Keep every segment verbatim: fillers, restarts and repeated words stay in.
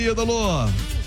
Ídolo.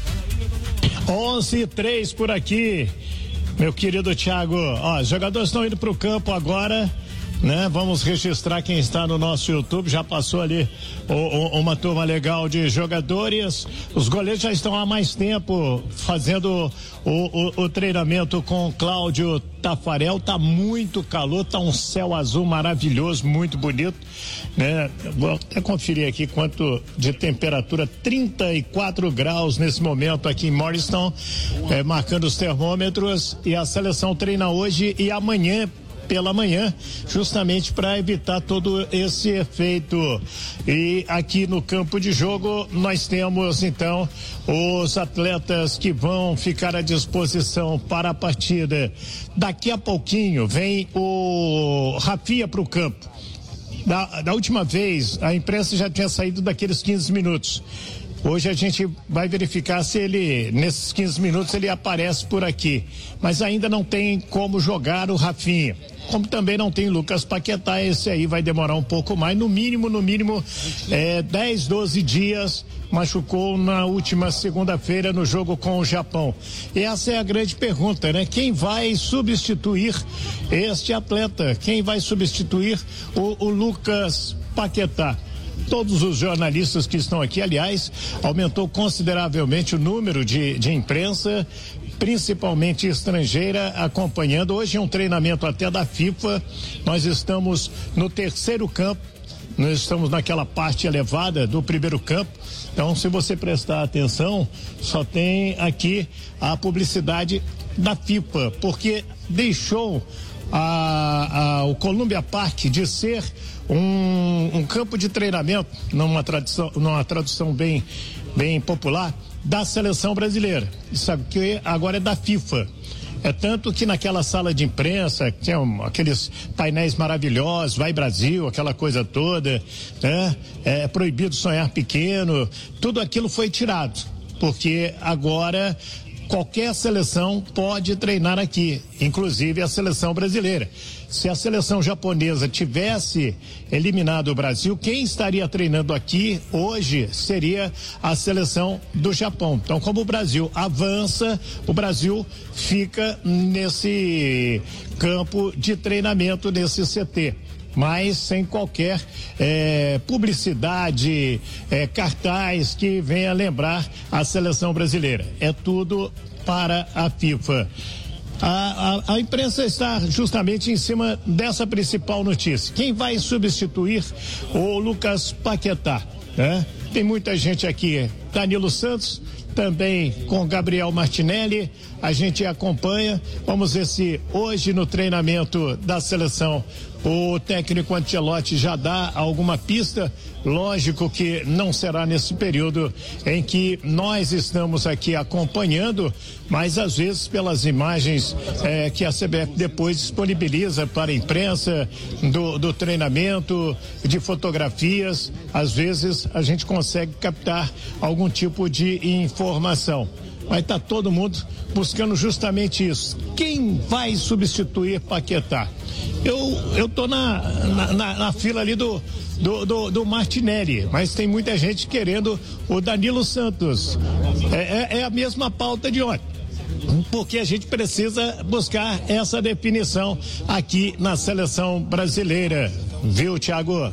onze e três por aqui, meu querido Thiago. Ó, os jogadores estão indo para o campo agora, né? Vamos registrar quem está no nosso YouTube. Já passou ali o, o, uma turma legal de jogadores. Os goleiros já estão há mais tempo fazendo o, o, o treinamento com o Cláudio Tafarel. Tá muito calor, tá um céu azul maravilhoso, muito bonito, né? Vou até conferir aqui quanto de temperatura, trinta e quatro graus nesse momento aqui em Morristown, é, marcando os termômetros. E a seleção treina hoje e amanhã pela manhã, justamente para evitar todo esse efeito. E aqui no campo de jogo nós temos então os atletas que vão ficar à disposição para a partida. Daqui a pouquinho vem o Rafinha para o campo. Da, da última vez a imprensa já tinha saído daqueles quinze minutos. Hoje a gente vai verificar se ele, nesses quinze minutos, ele aparece por aqui. Mas ainda não tem como jogar o Rafinha. Como também não tem Lucas Paquetá, esse aí vai demorar um pouco mais, no mínimo, no mínimo, é, dez, doze dias. Machucou na última segunda-feira no jogo com o Japão. E essa é a grande pergunta, né? Quem vai substituir este atleta? Quem vai substituir o, o Lucas Paquetá? Todos os jornalistas que estão aqui, aliás, aumentou consideravelmente o número de, de imprensa, principalmente estrangeira, acompanhando. Hoje é um treinamento até da FIFA. Nós estamos no terceiro campo, nós estamos naquela parte elevada do primeiro campo. Então, se você prestar atenção, só tem aqui a publicidade da FIFA, porque deixou a, a, o Columbia Park de ser um, um campo de treinamento, numa tradução, numa tradução bem, bem popular, da seleção brasileira. Isso aqui agora é da FIFA. É tanto que naquela sala de imprensa, que tinha um, aqueles painéis maravilhosos, vai Brasil, aquela coisa toda, né? É proibido sonhar pequeno, tudo aquilo foi tirado, porque agora qualquer seleção pode treinar aqui, inclusive a seleção brasileira. Se a seleção japonesa tivesse eliminado o Brasil, quem estaria treinando aqui hoje seria a seleção do Japão. Então, como o Brasil avança, o Brasil fica nesse campo de treinamento, nesse C T. Mas sem qualquer é, publicidade, é, cartaz que venha lembrar a seleção brasileira. É tudo para a FIFA. A, a, a imprensa está justamente em cima dessa principal notícia. Quem vai substituir o Lucas Paquetá, né? Tem muita gente aqui. Danilo Santos, também com Gabriel Martinelli, a gente acompanha. Vamos ver se hoje no treinamento da seleção o técnico Ancelotti já dá alguma pista. Lógico que não será nesse período em que nós estamos aqui acompanhando, mas às vezes pelas imagens eh, que a C B F depois disponibiliza para a imprensa do, do treinamento, de fotografias, às vezes a gente consegue captar algum tipo de informação. Mas está todo mundo buscando justamente isso. Quem vai substituir Paquetá? Eu eu tô na, na, na, na fila ali do, do, do, do Martinelli, mas tem muita gente querendo o Danilo Santos. É, é, é a mesma pauta de ontem, porque a gente precisa buscar essa definição aqui na seleção brasileira. Viu, Thiago?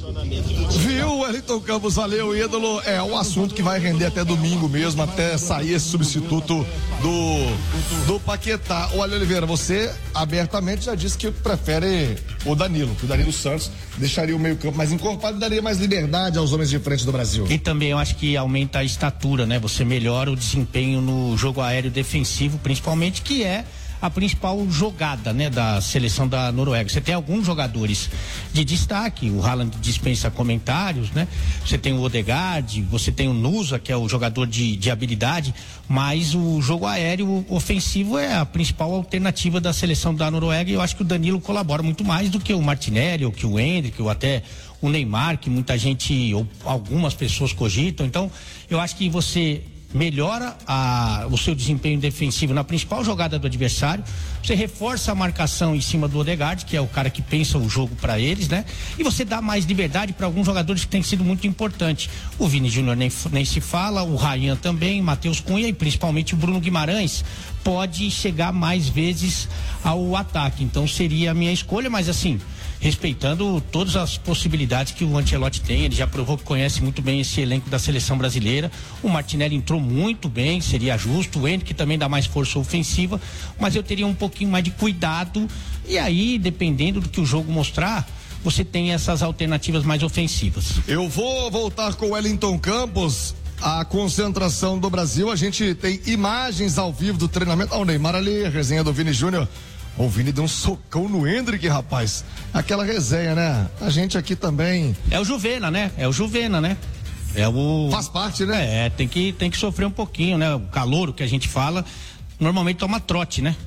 Viu, Wellington Campos, valeu, ídolo. É o assunto que vai render até domingo mesmo, até sair esse substituto do, do Paquetá. Olha, Oliveira, você abertamente já disse que prefere o Danilo, que o Danilo Santos deixaria o meio campo mais encorpado e daria mais liberdade aos homens de frente do Brasil. E também eu acho que aumenta a estatura, né? Você melhora o desempenho no jogo aéreo defensivo, principalmente, que é a principal jogada, né, da seleção da Noruega. Você tem alguns jogadores de destaque, o Haaland dispensa comentários, né? Você tem o Odegaard, você tem o Nusa, que é o jogador de, de habilidade, mas o jogo aéreo ofensivo é a principal alternativa da seleção da Noruega, e eu acho que o Danilo colabora muito mais do que o Martinelli, ou que o Endrick, ou até o Neymar, que muita gente, ou algumas pessoas cogitam. Então, eu acho que você melhora a, o seu desempenho defensivo na principal jogada do adversário, você reforça a marcação em cima do Odegaard, que é o cara que pensa o jogo para eles, né? E você dá mais liberdade para alguns jogadores que tem sido muito importante. O Vini Júnior nem, nem se fala, o Ryan também, Matheus Cunha e principalmente o Bruno Guimarães pode chegar mais vezes ao ataque. Então seria a minha escolha, mas assim, respeitando todas as possibilidades que o Ancelotti tem. Ele já provou que conhece muito bem esse elenco da seleção brasileira. O Martinelli entrou muito bem, seria justo. O Henrique também dá mais força ofensiva, mas eu teria um pouquinho mais de cuidado. E aí, dependendo do que o jogo mostrar, você tem essas alternativas mais ofensivas. Eu vou voltar com o Wellington Campos. A concentração do Brasil, a gente tem imagens ao vivo do treinamento. Ó, o Neymar ali, resenha do Vini Júnior. O Vini deu um socão no Hendrick, rapaz. Aquela resenha, né? A gente aqui também. É o Juvena, né? É o Juvena, né? É o... Faz parte, né? É, tem que, tem que sofrer um pouquinho, né? O calouro que a gente fala, normalmente toma trote, né?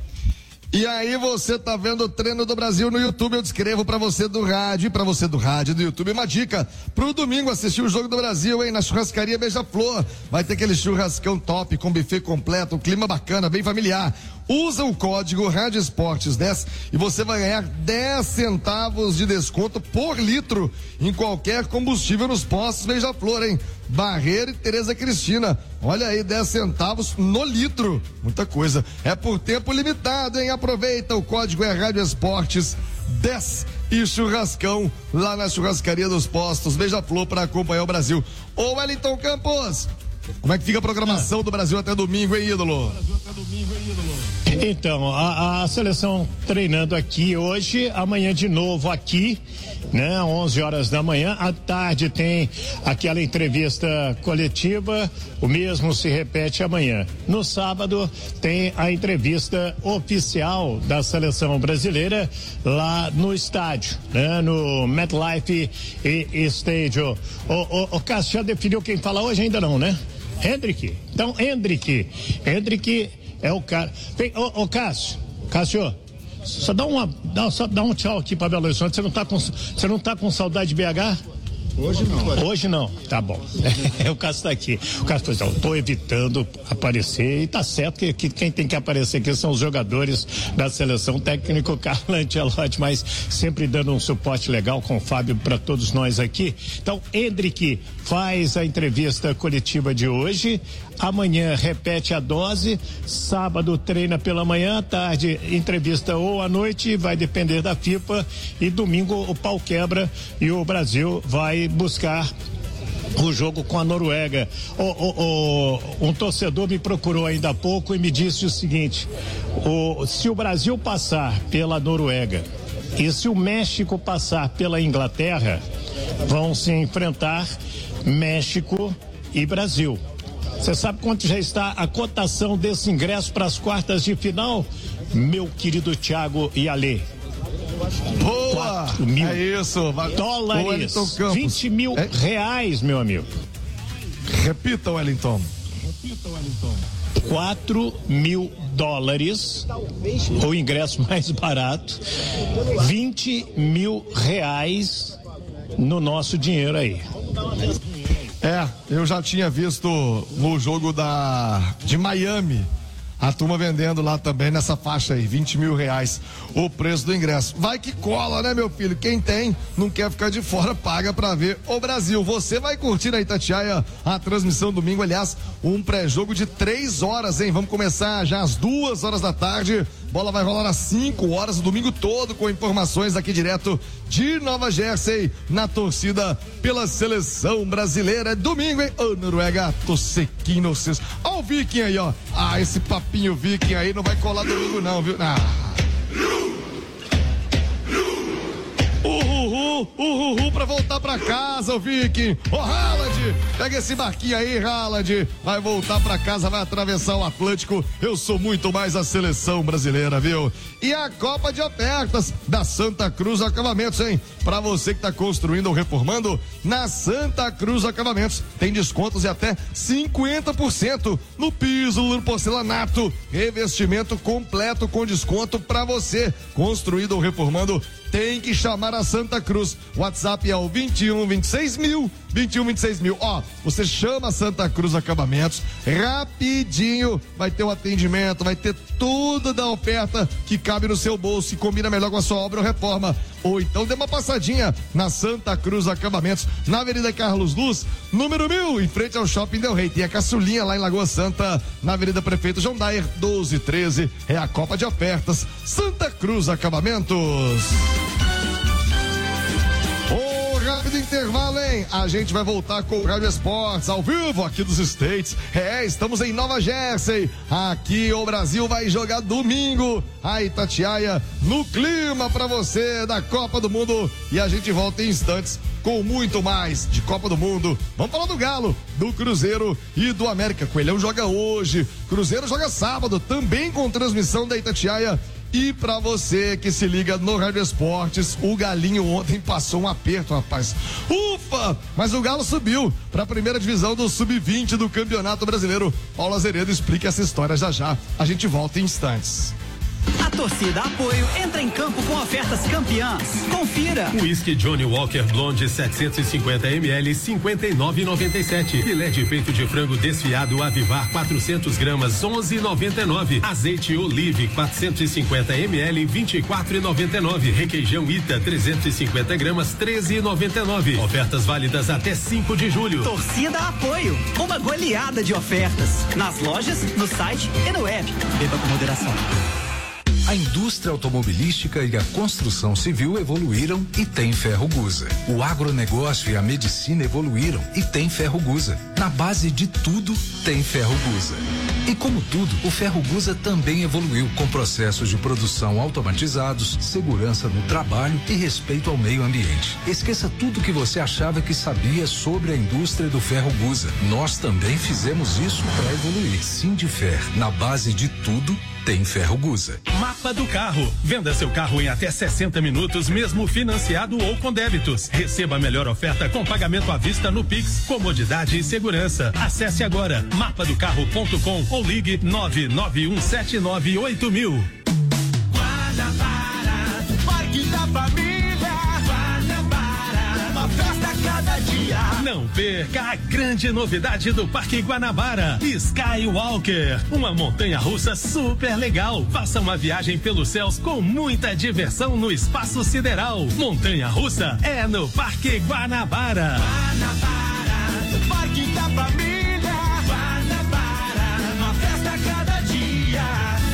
E aí você tá vendo o treino do Brasil no YouTube, eu descrevo pra você do rádio, e pra você do rádio do YouTube, uma dica pro domingo assistir o jogo do Brasil, hein, na churrascaria Beija-Flor, vai ter aquele churrascão top, com buffet completo, um clima bacana, bem familiar. Usa o código Rádio Esportes dez e você vai ganhar dez centavos de desconto por litro em qualquer combustível nos postos Beija-Flor, hein? Barreira e Tereza Cristina. Olha aí, dez centavos no litro. Muita coisa. É por tempo limitado, hein? Aproveita, o código é Rádio Esportes dez e churrascão lá na churrascaria dos postos Beija-Flor para acompanhar o Brasil. Ô Wellington Campos, como é que fica a programação do Brasil até domingo, hein, ídolo? Brasil até domingo, hein, ídolo? Então, a, a seleção treinando aqui hoje, amanhã de novo aqui, né? onze horas da manhã, à tarde tem aquela entrevista coletiva, o mesmo se repete amanhã. No sábado tem a entrevista oficial da seleção brasileira lá no estádio, né? No MetLife Stadium. O, o, o Cássio já definiu quem fala hoje? Ainda não, né? Hendrick. Então, Hendrick. Hendrick é o cara. Vem, ô, ô Cássio, Cássio, só dá uma, dá, só dá um tchau aqui pra Belo Horizonte. Você não tá com, você não tá com saudade de B H? Hoje não. Hoje não, tá bom. É, o Cássio tá aqui. O Cássio falou, tô evitando aparecer e tá certo que, que quem tem que aparecer aqui são os jogadores da seleção, técnico Carlo Ancelotti, mas sempre dando um suporte legal com o Fábio para todos nós aqui. Então, Hendrick faz a entrevista coletiva de hoje, amanhã repete a dose, sábado treina pela manhã, à tarde entrevista ou à noite, vai depender da FIFA, e domingo o pau quebra e o Brasil vai buscar o jogo com a Noruega. O, o, o, um torcedor me procurou ainda há pouco e me disse o seguinte: o, se o Brasil passar pela Noruega e se o México passar pela Inglaterra, vão se enfrentar México e Brasil. Você sabe quanto já está a cotação desse ingresso para as quartas de final, meu querido Thiago e Alê? Boa! Mil é isso. Vai... dólares. vinte mil é? reais, meu amigo. Repita, Wellington. Repita, Wellington. quatro mil dólares, o ingresso mais barato, vinte mil reais no nosso dinheiro aí. É, eu já tinha visto no jogo da de Miami, a turma vendendo lá também nessa faixa aí, vinte mil reais o preço do ingresso. Vai que cola, né, meu filho? Quem tem, não quer ficar de fora, paga pra ver o Brasil. Você vai curtir aí, Itatiaia, a transmissão domingo, aliás, um pré-jogo de três horas, hein? Vamos começar já às duas horas da tarde. Bola vai rolar às cinco horas, o domingo todo, com informações aqui direto de Nova Jersey, na torcida pela seleção brasileira. É domingo, hein? Ô, Noruega, tô sequinho, vocês. Ó o Viking aí, ó. Ah, esse papinho Viking aí não vai colar domingo não, viu? Ah. Uhuhu, uhuhu pra voltar pra casa, o Viking. Ô, Haaland, pega esse barquinho aí, Haaland. Vai voltar pra casa, vai atravessar o Atlântico. Eu sou muito mais a seleção brasileira, viu? E a Copa de Ofertas da Santa Cruz Acabamentos, hein? Pra você que tá construindo ou reformando, na Santa Cruz Acabamentos tem descontos de até cinquenta por cento no piso, no porcelanato. Revestimento completo com desconto pra você. Construindo ou reformando, tem que chamar a Santa Cruz. WhatsApp é o vinte e um, vinte e seis mil, vinte e um, vinte e seis mil. Ó, você chama Santa Cruz Acabamentos, rapidinho vai ter o atendimento, vai ter tudo da oferta que cabe no seu bolso e combina melhor com a sua obra ou reforma. Ou então dê uma passadinha na Santa Cruz Acabamentos, na Avenida Carlos Luz, número mil, em frente ao Shopping Del Rey. Tem a caçulinha lá em Lagoa Santa, na Avenida Prefeito João Dayer, doze treze. É a Copa de Ofertas Santa Cruz Acabamentos. Rápido intervalo, hein? A gente vai voltar com o Rádio Esportes ao vivo aqui dos States. É, estamos em Nova Jersey. Aqui o Brasil vai jogar domingo. A Itatiaia no clima pra você da Copa do Mundo. E a gente volta em instantes com muito mais de Copa do Mundo. Vamos falar do Galo, do Cruzeiro e do América. Coelhão joga hoje, Cruzeiro joga sábado, também com transmissão da Itatiaia. E pra você que se liga no Rádio Esportes, o Galinho ontem passou um aperto, rapaz. Ufa! Mas o Galo subiu pra primeira divisão do sub vinte do Campeonato Brasileiro. Paulo Azeredo explica essa história já já. A gente volta em instantes. A torcida Apoio entra em campo com ofertas campeãs. Confira. Whisky Johnny Walker Blonde setecentos e cinquenta mililitros, cinquenta e nove reais e noventa e sete centavos. Filé de peito de frango desfiado Avivar quatrocentos gramas, onze reais e noventa e nove centavos. Azeite Olive quatrocentos e cinquenta mililitros, vinte e quatro reais e noventa e nove centavos. Requeijão Ita trezentos e cinquenta gramas, treze reais e noventa e nove centavos. Ofertas válidas até cinco de julho. Torcida Apoio, uma goleada de ofertas nas lojas, no site e no app. Beba com moderação. A indústria automobilística e a construção civil evoluíram e tem Ferrogusa. O agronegócio e a medicina evoluíram e tem Ferrogusa. Na base de tudo, tem Ferrogusa. E como tudo, o Ferrogusa também evoluiu com processos de produção automatizados, segurança no trabalho e respeito ao meio ambiente. Esqueça tudo que você achava que sabia sobre a indústria do Ferrogusa. Nós também fizemos isso para evoluir. Sindifer, na base de tudo, tem Ferrogusa. Mapa do Carro. Venda seu carro em até sessenta minutos, mesmo financiado ou com débitos. Receba a melhor oferta com pagamento à vista no Pix, comodidade e segurança. Acesse agora mapa do carro ponto com ou ligue nove nove um sete nove oito mil. Guanabara, Parque da Família. Guanabara, uma festa a cada dia. Não perca a grande novidade do Parque Guanabara, Skywalker, uma montanha-russa super legal. Faça uma viagem pelos céus com muita diversão no espaço sideral. Montanha-russa é no Parque Guanabara. Guanabara, Parque da Família. Guanabara, uma festa a cada dia.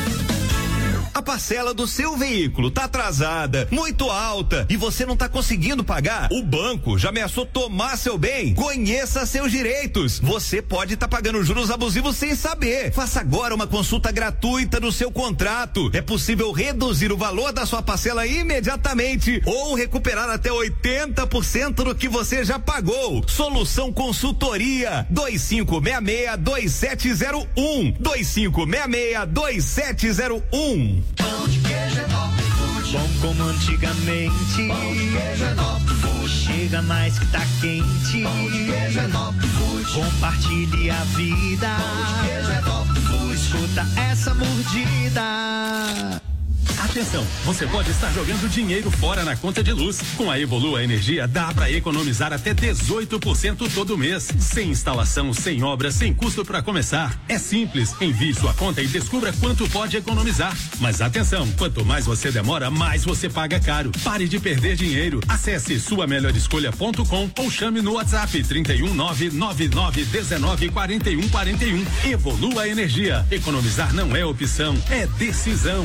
A parcela do seu veículo tá atrasada, muito alta, e você não tá conseguindo pagar? O banco já ameaçou tomar seu bem? Conheça seus direitos. Você pode estar tá pagando juros abusivos sem saber. Faça agora uma consulta gratuita do seu contrato. É possível reduzir o valor da sua parcela imediatamente ou recuperar até oitenta por cento do que você já pagou. Solução Consultoria dois cinco seis seis, dois sete zero um dois cinco seis seis, dois sete zero um. Pão de queijo é Top Food. Bom como antigamente. Pão de queijo é Top Food. Chega mais que tá quente. Pão de queijo é Top Food. Compartilhe a vida. Pão de queijo é Top Food. Escuta essa mordida. Atenção, você pode estar jogando dinheiro fora na conta de luz. Com a Evolua Energia dá para economizar até dezoito por cento todo mês. Sem instalação, sem obra, sem custo para começar. É simples, envie sua conta e descubra quanto pode economizar. Mas atenção, quanto mais você demora, mais você paga caro. Pare de perder dinheiro. Acesse sua melhor escolha ponto com ou chame no WhatsApp trinta e um, nove nove nove, dezenove, quarenta e um, quarenta e um. Evolua Energia. Economizar não é opção, é decisão.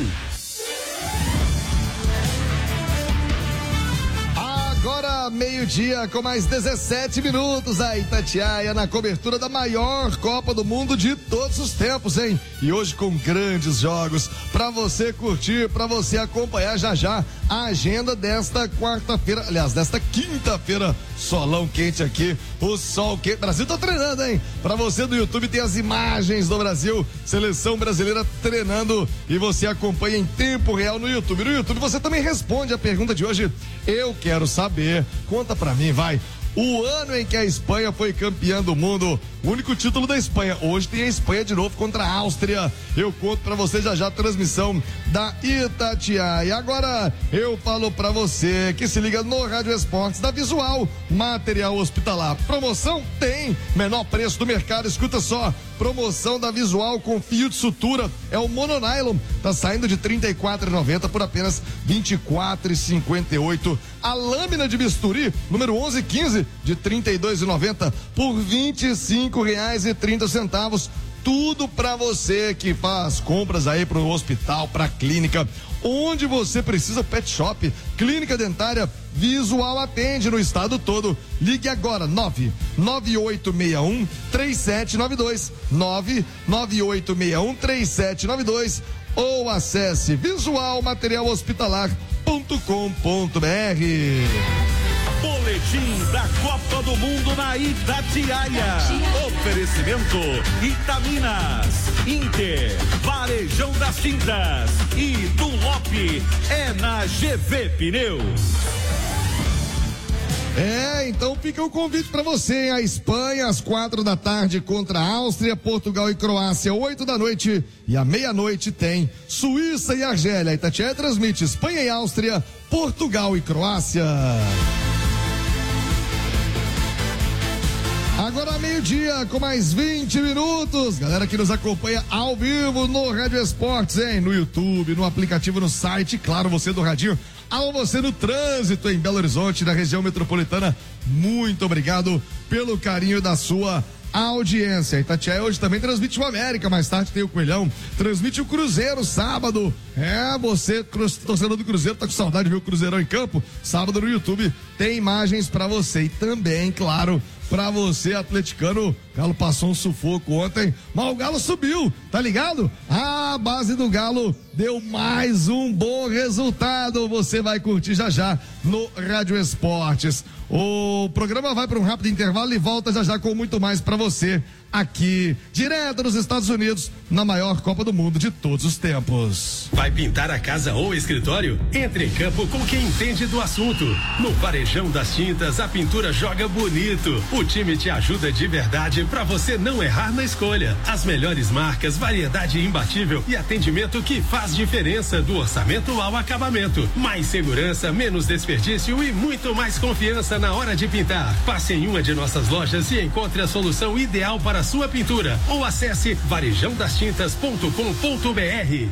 Agora meio-dia com mais dezessete minutos, a Itatiaia na cobertura da maior Copa do Mundo de todos os tempos, hein? E hoje com grandes jogos pra você curtir, pra você acompanhar já já a agenda desta quarta-feira, aliás, desta quinta-feira, solão quente aqui, o sol quente, Brasil tá treinando, hein? Pra você do YouTube tem as imagens do Brasil, seleção brasileira treinando e você acompanha em tempo real no YouTube. No YouTube você também responde a pergunta de hoje, eu quero saber, conta pra mim, vai, o ano em que a Espanha foi campeã do mundo o único título da Espanha. Hoje tem a Espanha de novo contra a Áustria. Eu conto pra você já já a transmissão da Itatiaia. E agora eu falo pra você que se liga no Rádio Esportes da Visual Material Hospitalar. Promoção tem, menor preço do mercado, escuta só. Promoção da Visual com fio de sutura, é o mononylon, tá saindo de trinta e quatro reais e noventa centavos por apenas vinte e quatro reais e cinquenta e oito centavos. A lâmina de bisturi, número onze quinze, de trinta e dois reais e noventa centavos por vinte e cinco reais e trinta centavos. Tudo para você que faz compras aí pro hospital, pra clínica, onde você precisa, pet shop, clínica dentária, Visual atende no estado todo. Ligue agora, nove nove oito seis um três sete nove dois, nove nove oito seis um três sete nove dois, ou acesse visual material hospitalar ponto com ponto br. Boletim da Copa do Mundo na Itatiaia. Oferecimento Itaminas, Inter, Varejão das Tintas e Dunlop é na G V Pneus. É, então fica o convite para você, a Espanha às quatro da tarde contra a Áustria, Portugal e Croácia, oito da noite, e à meia-noite tem Suíça e Argélia. Itatiaia transmite Espanha e Áustria, Portugal e Croácia. Agora meio-dia, com mais vinte minutos. Galera que nos acompanha ao vivo no Rádio Esportes, hein? No YouTube, no aplicativo, no site, claro, você do radinho. Alô, você no trânsito em Belo Horizonte, na região metropolitana. Muito obrigado pelo carinho da sua audiência. Itatiaia hoje também transmite o América, mais tarde tem o Coelhão, transmite o Cruzeiro sábado. É, você, torcedor do Cruzeiro, tá com saudade de ver o Cruzeirão em campo? Sábado no YouTube tem imagens pra você e também, claro, pra você, atleticano. O Galo passou um sufoco ontem, mas o Galo subiu, tá ligado? A base do Galo deu mais um bom resultado. Você vai curtir já já no Rádio Esportes. O programa vai para um rápido intervalo e volta já já com muito mais para você aqui, direto dos Estados Unidos, na maior Copa do Mundo de todos os tempos. Vai pintar a casa ou escritório? Entre em campo com quem entende do assunto. No Varejão das Tintas, a pintura joga bonito. O time te ajuda de verdade para você não errar na escolha. As melhores marcas, variedade imbatível e atendimento que faz diferença do orçamento ao acabamento. Mais segurança, menos desperdício e muito mais confiança na hora de pintar. Passe em uma de nossas lojas e encontre a solução ideal para a sua pintura. Ou acesse varejão das tintas ponto com ponto br.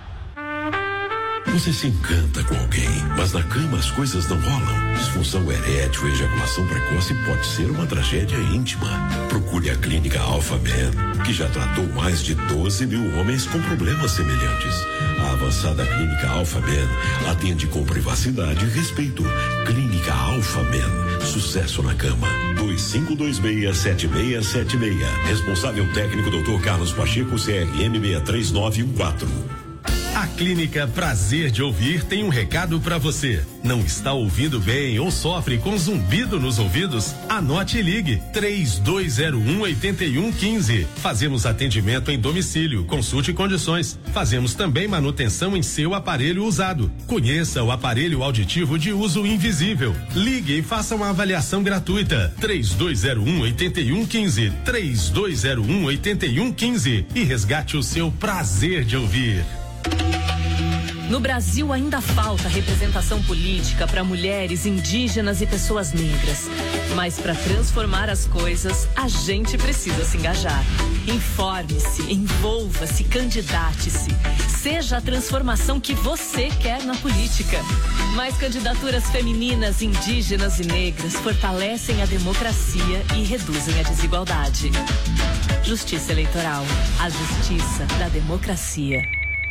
Você se encanta com alguém, mas na cama as coisas não rolam. Disfunção erétil e ejaculação precoce pode ser uma tragédia íntima. Procure a Clínica Alpha Man, que já tratou mais de doze mil homens com problemas semelhantes. A avançada Clínica Alpha Man atende com privacidade e respeito. Clínica Alpha Man, sucesso na cama. dois cinco dois seis, sete seis sete seis. Responsável técnico doutor Carlos Pacheco, C R M seis três nove um quatro. A Clínica Prazer de Ouvir tem um recado para você. Não está ouvindo bem ou sofre com zumbido nos ouvidos? Anote e ligue três dois zero um, oito um um cinco. Fazemos atendimento em domicílio, consulte condições. Fazemos também manutenção em seu aparelho usado. Conheça o aparelho auditivo de uso invisível. Ligue e faça uma avaliação gratuita. três dois zero um, oito um um cinco. três dois zero um, oito um um cinco e resgate o seu prazer de ouvir. No Brasil ainda falta representação política para mulheres, indígenas e pessoas negras. Mas para transformar as coisas, a gente precisa se engajar. Informe-se, envolva-se, candidate-se. Seja a transformação que você quer na política. Mais candidaturas femininas, indígenas e negras fortalecem a democracia e reduzem a desigualdade. Justiça Eleitoral, a justiça da democracia.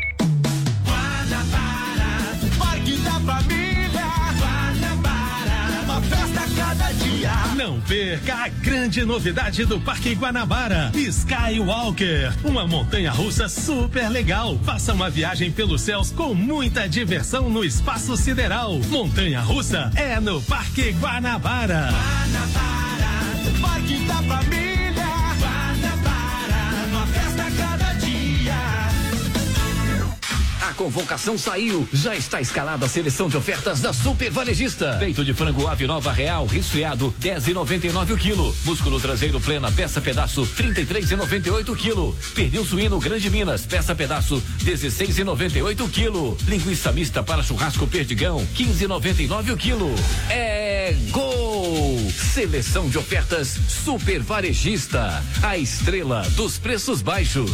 Parque da Família, Guanabara, uma festa a cada dia. Não perca a grande novidade do Parque Guanabara, Skywalker, uma montanha-russa super legal. Faça uma viagem pelos céus com muita diversão no espaço sideral. Montanha-russa é no Parque Guanabara. Guanabara, Parque da Família, Guanabara, uma festa a cada dia. A convocação saiu. Já está escalada a seleção de ofertas da Super Varejista. Peito de frango ave nova real, resfriado, dez e noventa e nove o quilo. Músculo traseiro plena, peça pedaço, trinta e três e noventa e oito o quilo. Pernil suíno Grande Minas, peça pedaço, dezesseis e noventa e oito o quilo. Linguiça mista para churrasco Perdigão, quinze e noventa e nove o quilo. É gol! Seleção de ofertas Super Varejista, a estrela dos preços baixos.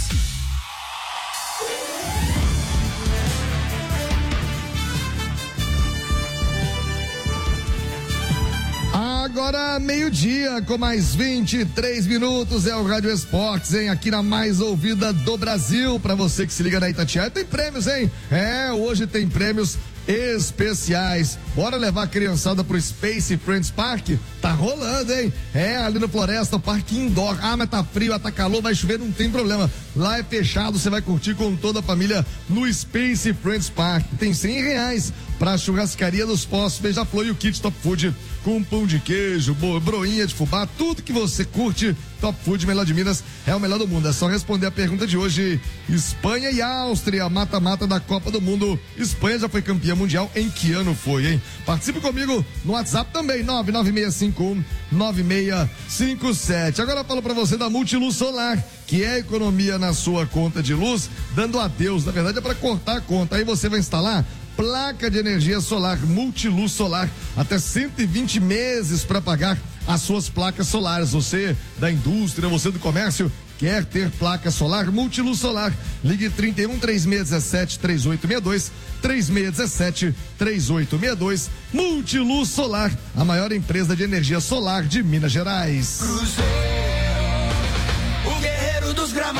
Agora meio-dia, com mais vinte e três minutos, é o Rádio Esportes, hein? Aqui na mais ouvida do Brasil, pra você que se liga na Itatiaia. Tem prêmios, hein? É, hoje tem prêmios especiais. Bora levar a criançada pro Space Friends Park? Tá rolando, hein? É, ali no Floresta, o parque indoor. Ah, mas tá frio, ah, tá calor, vai chover, não tem problema. Lá é fechado, você vai curtir com toda a família no Space Friends Park. Tem cem reais pra churrascaria dos Poços, Beija-Flor e o kit Top Food com pão de queijo, broinha de fubá, tudo que você curte. Top Food, melhor de Minas, é o melhor do mundo. É só responder a pergunta de hoje. Espanha e Áustria, mata-mata da Copa do Mundo. Espanha já foi campeã mundial, em que ano foi, hein? Participe comigo no WhatsApp também, nove nove seis cinco um nove seis cinco sete. Agora eu falo pra você da Multiluz Solar, que é economia na sua conta de luz, dando adeus. Na verdade é pra cortar a conta. Aí você vai instalar placa de energia solar Multiluz Solar, até cento e vinte meses para pagar as suas placas solares. Você da indústria, você do comércio, quer ter placa solar? Multiluz Solar. Ligue trinta e um, três seis um sete, três oito seis dois, três seis um sete, três oito seis dois. Multiluz Solar, a maior empresa de energia solar de Minas Gerais. Cruzeiro, o guerreiro dos gramados,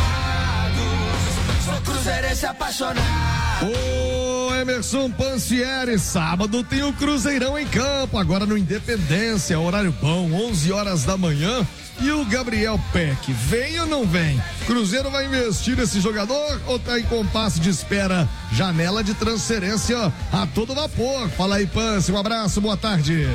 sou cruzeirense apaixonado. Ô Emerson Pansieri, sábado tem o Cruzeirão em campo, agora no Independência, horário bom, onze horas da manhã. E o Gabriel Peck, vem ou não vem? Cruzeiro vai investir nesse jogador ou tá em compasso de espera? Janela de transferência a todo vapor. Fala aí, Pansi, um abraço, boa tarde.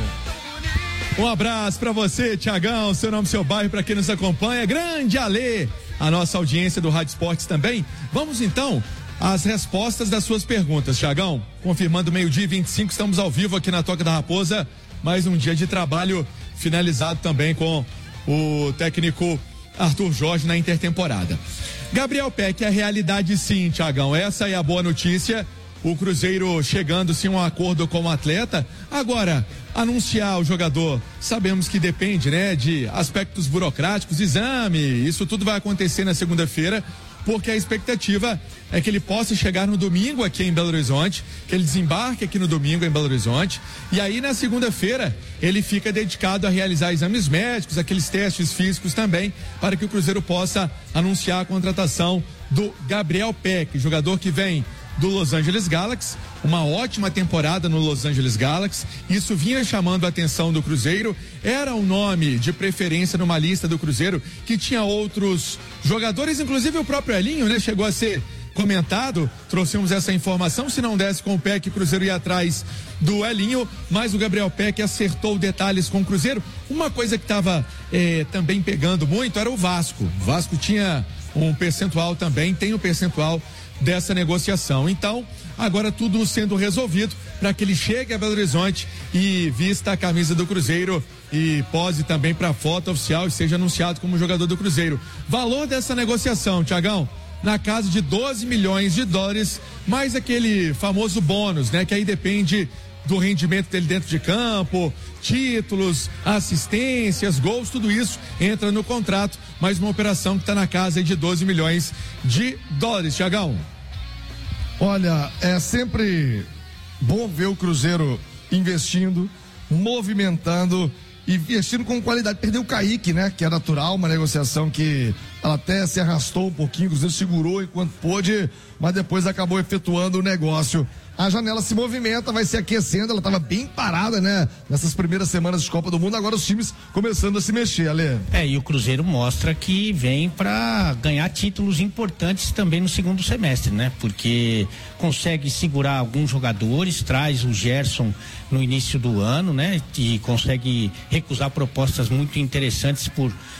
Um abraço pra você, Tiagão, seu nome, seu bairro, pra quem nos acompanha. Grande Alê, a nossa audiência do Rádio Esportes também. Vamos então às respostas das suas perguntas, Tiagão. Confirmando meio-dia e vinte e cinco, estamos ao vivo aqui na Toca da Raposa. Mais um dia de trabalho finalizado também com o técnico Arthur Jorge na intertemporada. Gabriel Peck, a realidade sim, Tiagão, essa é a boa notícia. O Cruzeiro chegando sim a um acordo com o atleta. Agora, anunciar o jogador, sabemos que depende, né, de aspectos burocráticos, exame, isso tudo vai acontecer na segunda-feira, porque a expectativa é que ele possa chegar no domingo aqui em Belo Horizonte, que ele desembarque aqui no domingo em Belo Horizonte, e aí na segunda-feira ele fica dedicado a realizar exames médicos, aqueles testes físicos também, para que o Cruzeiro possa anunciar a contratação do Gabriel Peck, jogador que vem do Los Angeles Galaxy, uma ótima temporada no Los Angeles Galaxy, isso vinha chamando a atenção do Cruzeiro, era um nome de preferência numa lista do Cruzeiro que tinha outros jogadores, inclusive o próprio Elinho, né? Chegou a ser comentado, trouxemos essa informação, se não desse com o Peck, o Cruzeiro ia atrás do Elinho, mas o Gabriel Peck acertou detalhes com o Cruzeiro. Uma coisa que estava eh, também pegando muito era o Vasco, o Vasco tinha um percentual também, tem um percentual dessa negociação. Então, agora tudo sendo resolvido para que ele chegue a Belo Horizonte e vista a camisa do Cruzeiro e pose também para a foto oficial e seja anunciado como jogador do Cruzeiro. Valor dessa negociação, Tiagão, na casa de doze milhões de dólares, mais aquele famoso bônus, né? Que aí depende do rendimento dele dentro de campo, títulos, assistências, gols, tudo isso entra no contrato, mas uma operação que está na casa de doze milhões de dólares, Tiagão. Olha, é sempre bom ver o Cruzeiro investindo, movimentando, investindo com qualidade. Perdeu o Kaique, né? Que é natural, uma negociação que ela até se arrastou um pouquinho, o Cruzeiro segurou enquanto pôde, mas depois acabou efetuando o negócio. A janela se movimenta, vai se aquecendo, ela estava bem parada, né? Nessas primeiras semanas de Copa do Mundo, agora os times começando a se mexer, Ale. É, e o Cruzeiro mostra que vem para ganhar títulos importantes também no segundo semestre, né? Porque consegue segurar alguns jogadores, traz o Gerson no início do ano, né? E consegue recusar propostas muito interessantes por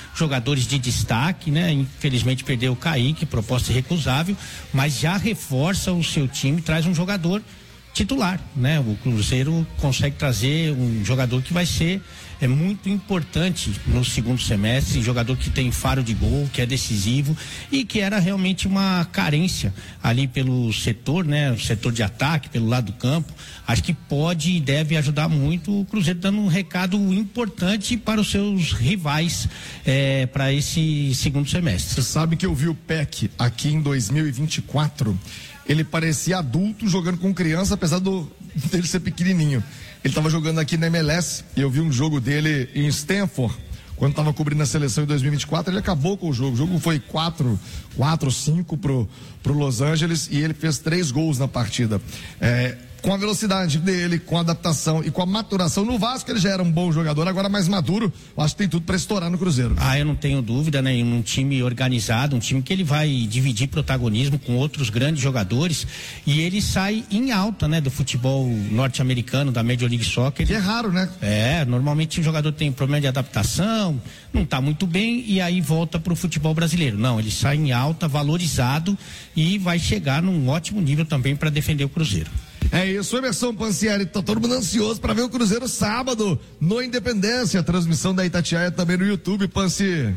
jogadores de destaque, né? Infelizmente perdeu o Kaique, proposta irrecusável, mas já reforça o seu time, traz um jogador titular, né? O Cruzeiro consegue trazer um jogador que vai ser é muito importante no segundo semestre, jogador que tem faro de gol, que é decisivo e que era realmente uma carência ali pelo setor, né? O setor de ataque, pelo lado do campo. Acho que pode e deve ajudar muito o Cruzeiro, dando um recado importante para os seus rivais é, para esse segundo semestre. Você sabe que eu vi o P E C aqui em dois mil e vinte e quatro, ele parecia adulto jogando com criança, apesar do, dele ser pequenininho. Ele estava jogando aqui na M L S e eu vi um jogo dele em Stanford, quando estava cobrindo a seleção em dois mil e vinte e quatro, ele acabou com o jogo. O jogo foi quatro, quatro, cinco pro, pro Los Angeles e ele fez três gols na partida. É, com a velocidade dele, com a adaptação e com a maturação no Vasco, ele já era um bom jogador, agora mais maduro, eu acho que tem tudo para estourar no Cruzeiro. Ah, eu não tenho dúvida, né? Em um time organizado, um time que ele vai dividir protagonismo com outros grandes jogadores e ele sai em alta, né? Do futebol norte-americano, da Major League Soccer. Que é raro, né? É, normalmente o jogador tem problema de adaptação, não tá muito bem e aí volta pro futebol brasileiro. Não, ele sai em alta, valorizado e vai chegar num ótimo nível também para defender o Cruzeiro. É isso, Emerson Pansieri, tá todo mundo ansioso para ver o Cruzeiro sábado no Independência, a transmissão da Itatiaia também no YouTube, Pansi.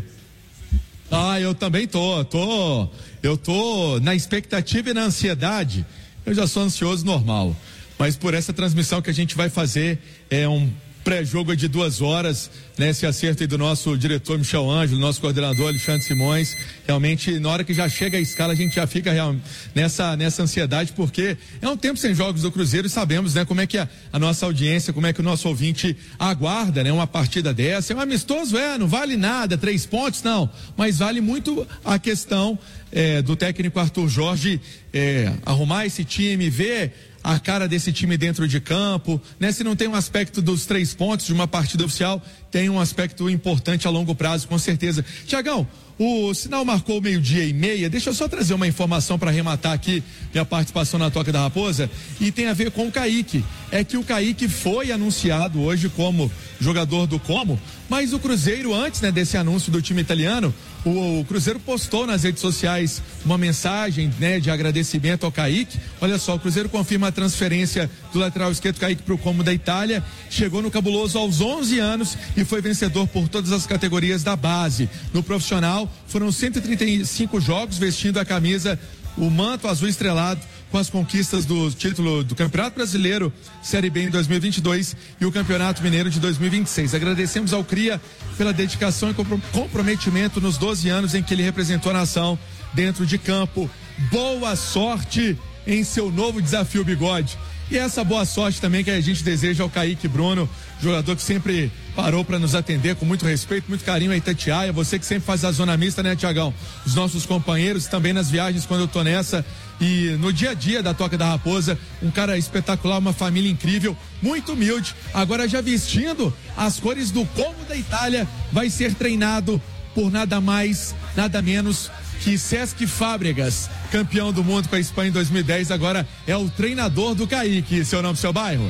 Ah, eu também tô, tô, eu tô na expectativa e na ansiedade, eu já sou ansioso normal, mas por essa transmissão que a gente vai fazer, é um pré-jogo de duas horas, né? Esse acerto aí do nosso diretor Michel Ângelo, nosso coordenador Alexandre Simões, realmente na hora que já chega a escala a gente já fica real, nessa, nessa ansiedade, porque é um tempo sem jogos do Cruzeiro e sabemos, né? Como é que a, a nossa audiência, como é que o nosso ouvinte aguarda, né? Uma partida dessa, é um amistoso, é, não vale nada, três pontos, não, mas vale muito a questão é, do técnico Arthur Jorge é, arrumar esse time, ver a cara desse time dentro de campo, né? Se não tem um aspecto dos três pontos de uma partida oficial, tem um aspecto importante a longo prazo, com certeza. Tiagão, o sinal marcou meio-dia e meia, deixa eu só trazer uma informação para arrematar aqui minha participação na Toca da Raposa, e tem a ver com o Kaique. É que o Kaique foi anunciado hoje como jogador do Como, mas o Cruzeiro, antes, né, desse anúncio do time italiano, o, o Cruzeiro postou nas redes sociais uma mensagem, né, de agradecimento ao Kaique. Olha só, o Cruzeiro confirma a transferência do lateral esquerdo Kaique para o Como da Itália, chegou no Cabuloso aos onze anos e foi vencedor por todas as categorias da base. No profissional, foram cento e trinta e cinco jogos vestindo a camisa, o manto azul estrelado, com as conquistas do título do Campeonato Brasileiro Série B em dois mil e vinte e dois e o Campeonato Mineiro de dois mil e vinte e seis. Agradecemos ao Cria pela dedicação e comprometimento nos doze anos em que ele representou a nação dentro de campo. Boa sorte em seu novo desafio, Bigode. E essa boa sorte também que a gente deseja ao Kaique Bruno, jogador que sempre parou para nos atender com muito respeito, muito carinho a Itatiaia, você que sempre faz a zona mista, né, Tiagão? Os nossos companheiros também nas viagens quando eu tô nessa e no dia a dia da Toca da Raposa, um cara espetacular, uma família incrível, muito humilde, agora já vestindo as cores do Como da Itália, vai ser treinado por nada mais, nada menos que Cesc Fábregas, campeão do mundo com a Espanha em dois mil e dez, agora é o treinador do Kaique. Seu nome, seu bairro?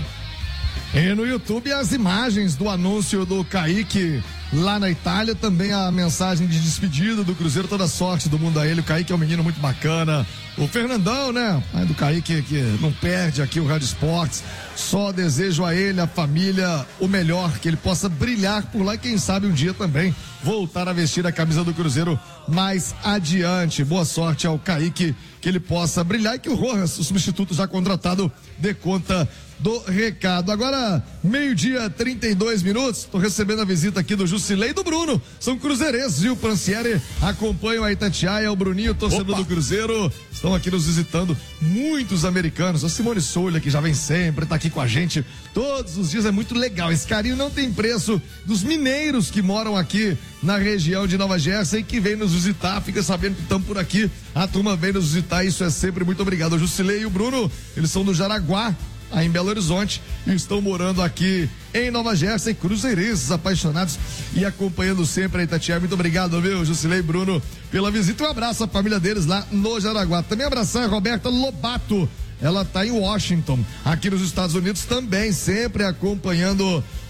E no YouTube as imagens do anúncio do Kaique lá na Itália, também a mensagem de despedida do Cruzeiro, toda sorte do mundo a ele. O Kaique é um menino muito bacana. O Fernandão, né? Pai do Kaique que não perde aqui o Rádio Esportes. Só desejo a ele, a família, o melhor, que ele possa brilhar por lá e quem sabe um dia também voltar a vestir a camisa do Cruzeiro mais adiante. Boa sorte ao Kaique, que ele possa brilhar e que o Rojas, o substituto já contratado, dê conta do recado. Agora, meio-dia, trinta e dois minutos. Tô recebendo a visita aqui do Jusilei e do Bruno. São cruzeirenses, viu? Pansieri acompanham a Itatiaia, o Bruninho, torcedor Opa. do Cruzeiro. Estão aqui nos visitando muitos americanos. A Simone Solha, que já vem sempre, tá aqui com a gente todos os dias. É muito legal. Esse carinho não tem preço dos mineiros que moram aqui na região de Nova Jersey, que vem nos visitar, fica sabendo que estamos por aqui. A turma vem nos visitar, isso é sempre muito obrigado. O Jusilei e o Bruno, eles são do Jaraguá, aí em Belo Horizonte, e estão morando aqui em Nova Jersey, cruzeirenses apaixonados e acompanhando sempre a Itatiaia. Muito obrigado, viu, Jusilei e Bruno, pela visita. Um abraço à família deles lá no Jaraguá. Também abraçar a Roberta Lobato, ela está em Washington, aqui nos Estados Unidos, também sempre acompanhando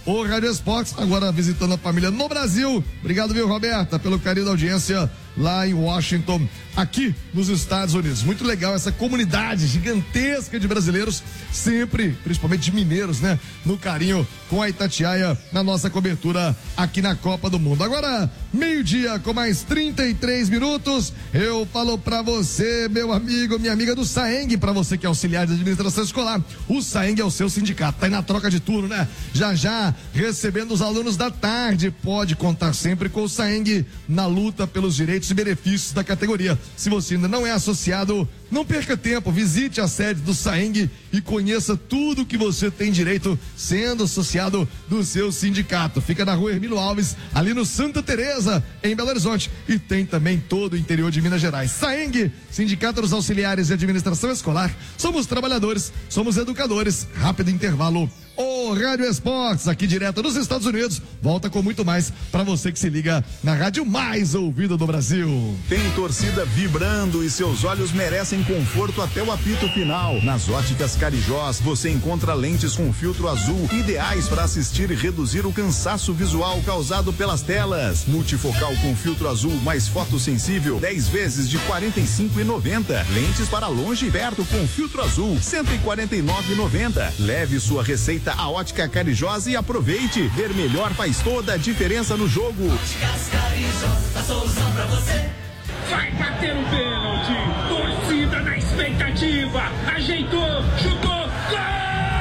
o Rádio Esportes, agora visitando a família no Brasil. Obrigado, viu, Roberta, pelo carinho da audiência lá em Washington, aqui nos Estados Unidos. Muito legal essa comunidade gigantesca de brasileiros, sempre, principalmente de mineiros, né? No carinho com a Itatiaia na nossa cobertura aqui na Copa do Mundo. Agora, meio-dia com mais trinta e três minutos, eu falo pra você, meu amigo, minha amiga do Saeng, pra você que é auxiliar de administração escolar. O Saeng é o seu sindicato, tá aí na troca de turno, né? Já já, recebendo os alunos da tarde, pode contar sempre com o Saeng na luta pelos direitos e benefícios da categoria. Se você ainda não é associado, não perca tempo, visite a sede do Saeng e conheça tudo que você tem direito sendo associado do seu sindicato. Fica na rua Hermílio Alves, ali no Santa Teresa, em Belo Horizonte, e tem também todo o interior de Minas Gerais. Saeng, Sindicato dos Auxiliares de Administração Escolar. Somos trabalhadores, somos educadores. Rápido intervalo. O Rádio Esportes, aqui direto dos Estados Unidos, volta com muito mais para você que se liga na rádio mais ouvida do Brasil. Tem torcida vibrando e seus olhos merecem conforto até o apito final. Nas óticas Carijós, você encontra lentes com filtro azul, ideais para assistir e reduzir o cansaço visual causado pelas telas. Multifocal com filtro azul mais fotossensível, dez vezes de quarenta e cinco reais e noventa centavos. Lentes para longe e perto com filtro azul, cento e quarenta e nove reais e noventa centavos. Leve sua receita a Ótica Carijós e aproveite. Ver melhor faz toda a diferença no jogo. Óticas Carijós, a solução pra você. Vai bater um pênalti. Torcida na expectativa. Ajeitou, chutou, gol!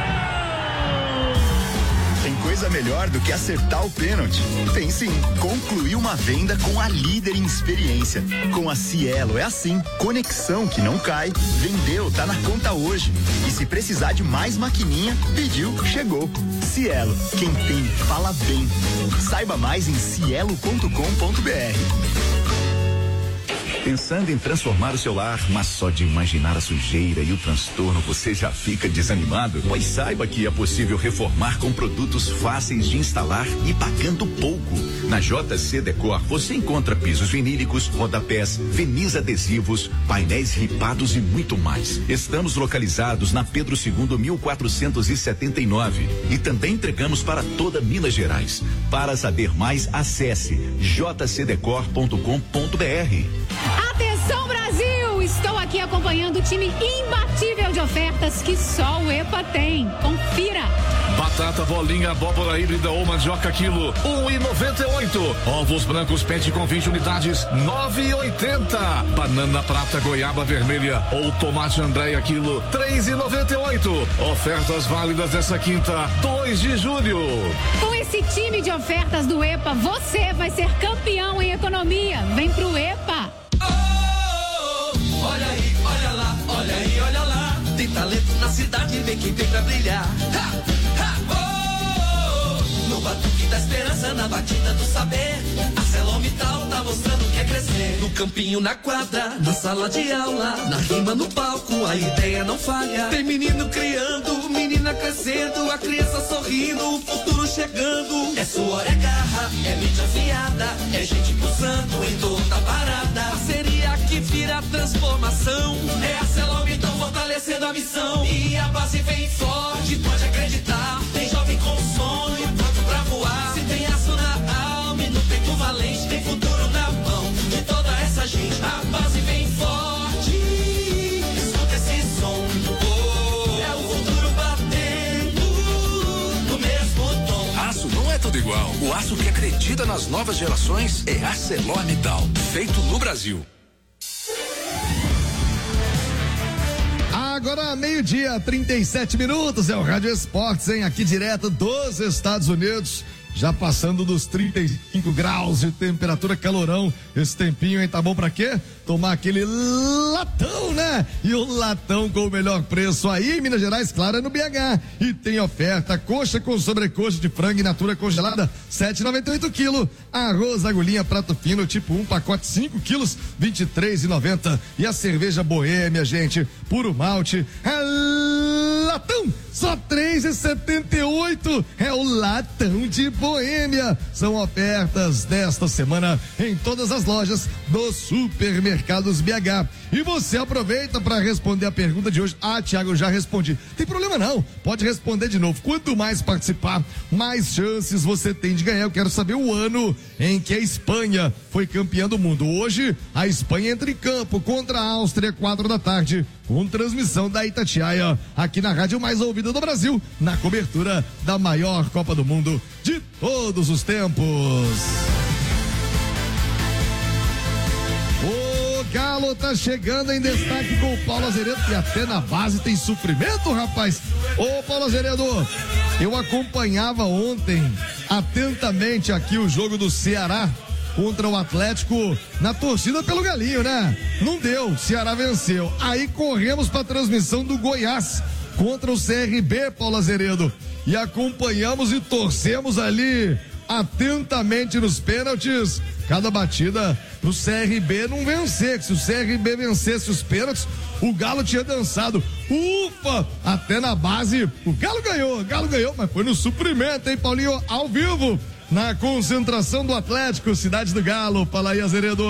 Tem coisa melhor do que acertar o pênalti. Tem sim, concluir uma venda com a líder em experiência. Com a Cielo é assim, conexão que não cai, vendeu, tá na conta hoje. E se precisar de mais maquininha, pediu, chegou. Cielo, quem tem, fala bem. Saiba mais em cielo ponto com ponto br. Pensando em transformar o seu lar, mas só de imaginar a sujeira e o transtorno você já fica desanimado? Pois saiba que é possível reformar com produtos fáceis de instalar e pagando pouco. Na J C Decor você encontra pisos vinílicos, rodapés, verniz adesivos, painéis ripados e muito mais. Estamos localizados na Pedro segundo mil quatrocentos e setenta e nove e também entregamos para toda Minas Gerais. Para saber mais, acesse j c decor ponto com ponto br. Atenção, Brasil! Estou aqui acompanhando o time imbatível de ofertas que só o EPA tem. Confira! Batata bolinha, abóbora híbrida ou mandioca quilo, um e noventa e oito. Ovos brancos pente com vinte unidades, nove e oitenta. Banana prata, goiaba vermelha ou tomate Andréia quilo, três e noventa e oito. Ofertas válidas dessa quinta, dois de julho. Com esse time de ofertas do EPA, você vai ser campeão em economia. Vem pro EPA! Olha aí, olha lá, olha aí, olha lá. Tem talento na cidade, vem quem vem pra brilhar. Ha, ha, oh, oh. No batuque da esperança, na batida do saber, a ArcelorMittal tá mostrando que é crescer. No campinho, na quadra, na sala de aula, na rima, no palco, a ideia não falha. Tem menino criando, menina crescendo, a criança sorrindo, o futuro chegando. É suor, é garra, é mídia afiada, é gente pulsando em toda parada. Parceria que vira transformação, é a ArcelorMittal fortalecendo a missão. E a base vem forte, pode acreditar. Tem jovem com sonho, pronto pra voar. Se tem aço na alma e no peito valente, tem futuro na mão de toda essa gente. A base vem forte, escuta esse som. Oh, é o futuro batendo no mesmo tom. Aço não é tudo igual. O aço que acredita nas novas gerações é ArcelorMittal, feito no Brasil. Agora meio-dia, trinta e sete minutos, é o Rádio Esportes, hein? Aqui direto dos Estados Unidos, já passando dos trinta e cinco graus de temperatura, calorão. Esse tempinho, hein? Tá bom pra quê? Tomar aquele latão, né? E o latão com o melhor preço aí em Minas Gerais, claro, é no B H. E tem oferta, coxa com sobrecoxa de frango in natura congelada, sete e noventa e oito quilo. Arroz agulhinha prato fino tipo um, pacote cinco quilos, vinte e três e noventa. E a cerveja Boêmia, gente, puro malte, é latão, só três reais e setenta e oito centavos. É o latão de Boêmia. São ofertas desta semana em todas as lojas dos Supermercados B H. E você aproveita para responder a pergunta de hoje. Ah, Thiago, eu já respondi. Tem problema não, pode responder de novo. Quanto mais participar, mais chances você tem de ganhar. Eu quero saber o ano em que a Espanha foi campeã do mundo. Hoje, a Espanha entra em campo contra a Áustria, quatro da tarde, com transmissão da Itatiaia, aqui na rádio mais ouvida do Brasil, na cobertura da maior Copa do Mundo de todos os tempos. O Galo tá chegando em destaque com o Paulo Azeredo, que até na base tem suprimento, rapaz. Ô, Paulo Azeredo, eu acompanhava ontem atentamente aqui o jogo do Ceará contra o Atlético na torcida pelo Galinho, né? Não deu, o Ceará venceu. Aí corremos para a transmissão do Goiás contra o C R B, Paulo Azeredo, e acompanhamos e torcemos ali atentamente nos pênaltis. Cada batida pro C R B não vencer, que se o C R B vencesse os pênaltis, o Galo tinha dançado. Ufa! Até na base, o Galo ganhou, o Galo ganhou, mas foi no suprimento, hein, Paulinho? Ao vivo, na concentração do Atlético, Cidade do Galo. Fala aí, Azeredo.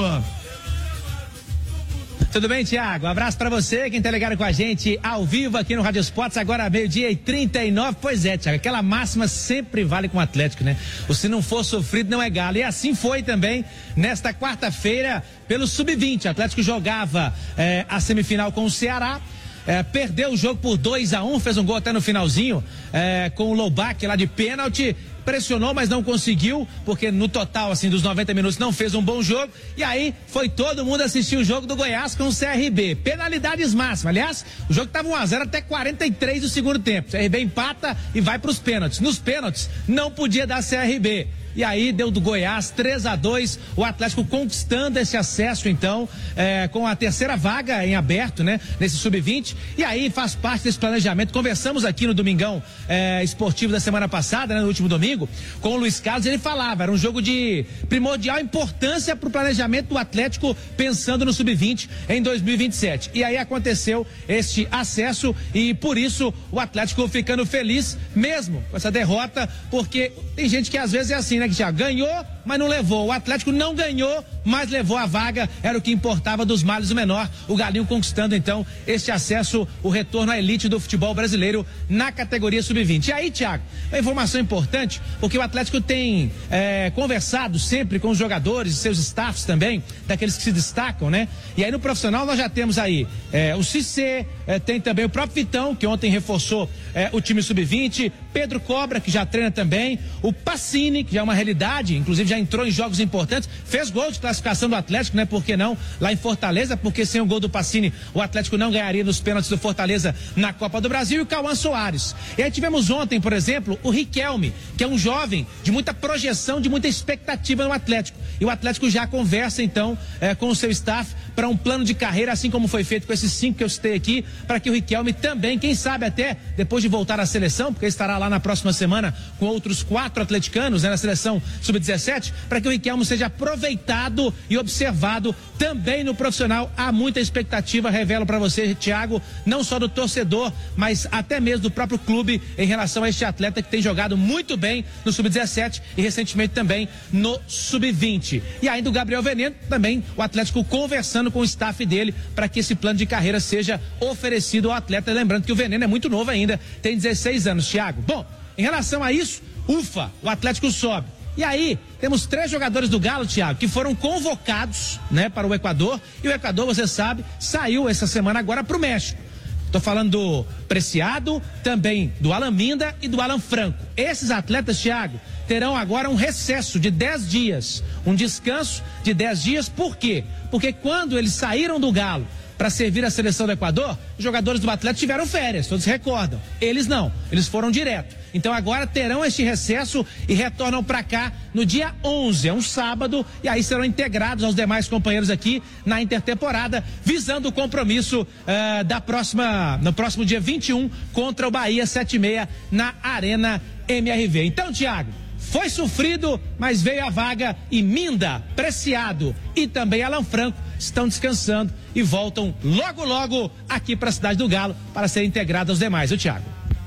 Tudo bem, Thiago? Um abraço pra você, quem tá ligado com a gente ao vivo aqui no Rádio Esportes, agora meio-dia e trinta e nove. Pois é, Thiago, aquela máxima sempre vale com o Atlético, né? O se não for sofrido não é Galo. E assim foi também nesta quarta-feira pelo sub vinte. O Atlético jogava eh, a semifinal com o Ceará. É, perdeu o jogo por dois a um, fez um gol até no finalzinho, é, com o Loubach lá de pênalti, pressionou, mas não conseguiu, porque no total, assim, dos noventa minutos não fez um bom jogo, e aí foi todo mundo assistir o jogo do Goiás com o C R B, penalidades máximas. Aliás, o jogo estava um a zero até quarenta e três do segundo tempo, o C R B empata e vai para os pênaltis. Nos pênaltis não podia dar C R B. E aí deu do Goiás três a dois, o Atlético conquistando esse acesso então, é, com a terceira vaga em aberto, né, nesse sub vinte, e aí faz parte desse planejamento. Conversamos aqui no Domingão é, Esportivo da semana passada, né, no último domingo, com o Luiz Carlos. Ele falava, era um jogo de primordial importância para o planejamento do Atlético, pensando no sub vinte em dois mil e vinte e sete, e aí aconteceu este acesso, e por isso o Atlético ficando feliz mesmo com essa derrota, porque tem gente que às vezes é assim, né, que já ganhou, mas não levou. O Atlético não ganhou, mas levou a vaga, era o que importava, dos males o menor. O Galinho conquistando então este acesso, o retorno à elite do futebol brasileiro na categoria sub vinte. E aí, Thiago, uma informação importante, porque o Atlético tem é, conversado sempre com os jogadores e seus staffs também, daqueles que se destacam, né? E aí no profissional nós já temos aí é, o Cissé, é, tem também o próprio Vitão, que ontem reforçou é, o time sub vinte, Pedro Cobra, que já treina também, o Pacini, que já é uma realidade, inclusive já entrou em jogos importantes, fez gol de classificação do Atlético, né? Por que não? Lá em Fortaleza, porque sem o gol do Pacini, o Atlético não ganharia nos pênaltis do Fortaleza na Copa do Brasil. E o Cauã Soares. E aí tivemos ontem, por exemplo, o Riquelme, que é um jovem de muita projeção, de muita expectativa no Atlético. E o Atlético já conversa, então, é, com o seu staff para um plano de carreira, assim como foi feito com esses cinco que eu citei aqui, para que o Riquelme também, quem sabe até, depois de voltar à seleção, porque ele estará lá na próxima semana com outros quatro atleticanos, né, na seleção sub dezessete, para que o Riquelme seja aproveitado e observado também no profissional. Há muita expectativa, revelo para você, Thiago, não só do torcedor, mas até mesmo do próprio clube em relação a este atleta que tem jogado muito bem no sub dezessete e recentemente também no sub vinte. E ainda o Gabriel Veneno, também o Atlético conversando com o staff dele para que esse plano de carreira seja oferecido ao atleta. Lembrando que o Veneno é muito novo ainda, tem dezesseis anos, Thiago. Bom, em relação a isso, ufa, o Atlético sobe. E aí, temos três jogadores do Galo, Thiago, que foram convocados, né, para o Equador. E o Equador, você sabe, saiu essa semana agora para o México. Tô falando do Preciado, também do Alan Minda e do Alan Franco. Esses atletas, Thiago, terão agora um recesso de dez dias, um descanso de dez dias. Por quê? Porque quando eles saíram do Galo para servir a seleção do Equador, os jogadores do Atlético tiveram férias, todos recordam. Eles não, eles foram direto. Então agora terão este recesso e retornam para cá no dia onze, é um sábado, e aí serão integrados aos demais companheiros aqui na intertemporada, visando o compromisso uh, da próxima, no próximo dia vinte e um contra o Bahia, sete e meia, na Arena M R V. Então, Thiago, foi sofrido, mas veio a vaga, e Minda, Preciado e também Alan Franco estão descansando e voltam logo logo aqui para a Cidade do Galo para serem integrados aos demais, viu, Thiago?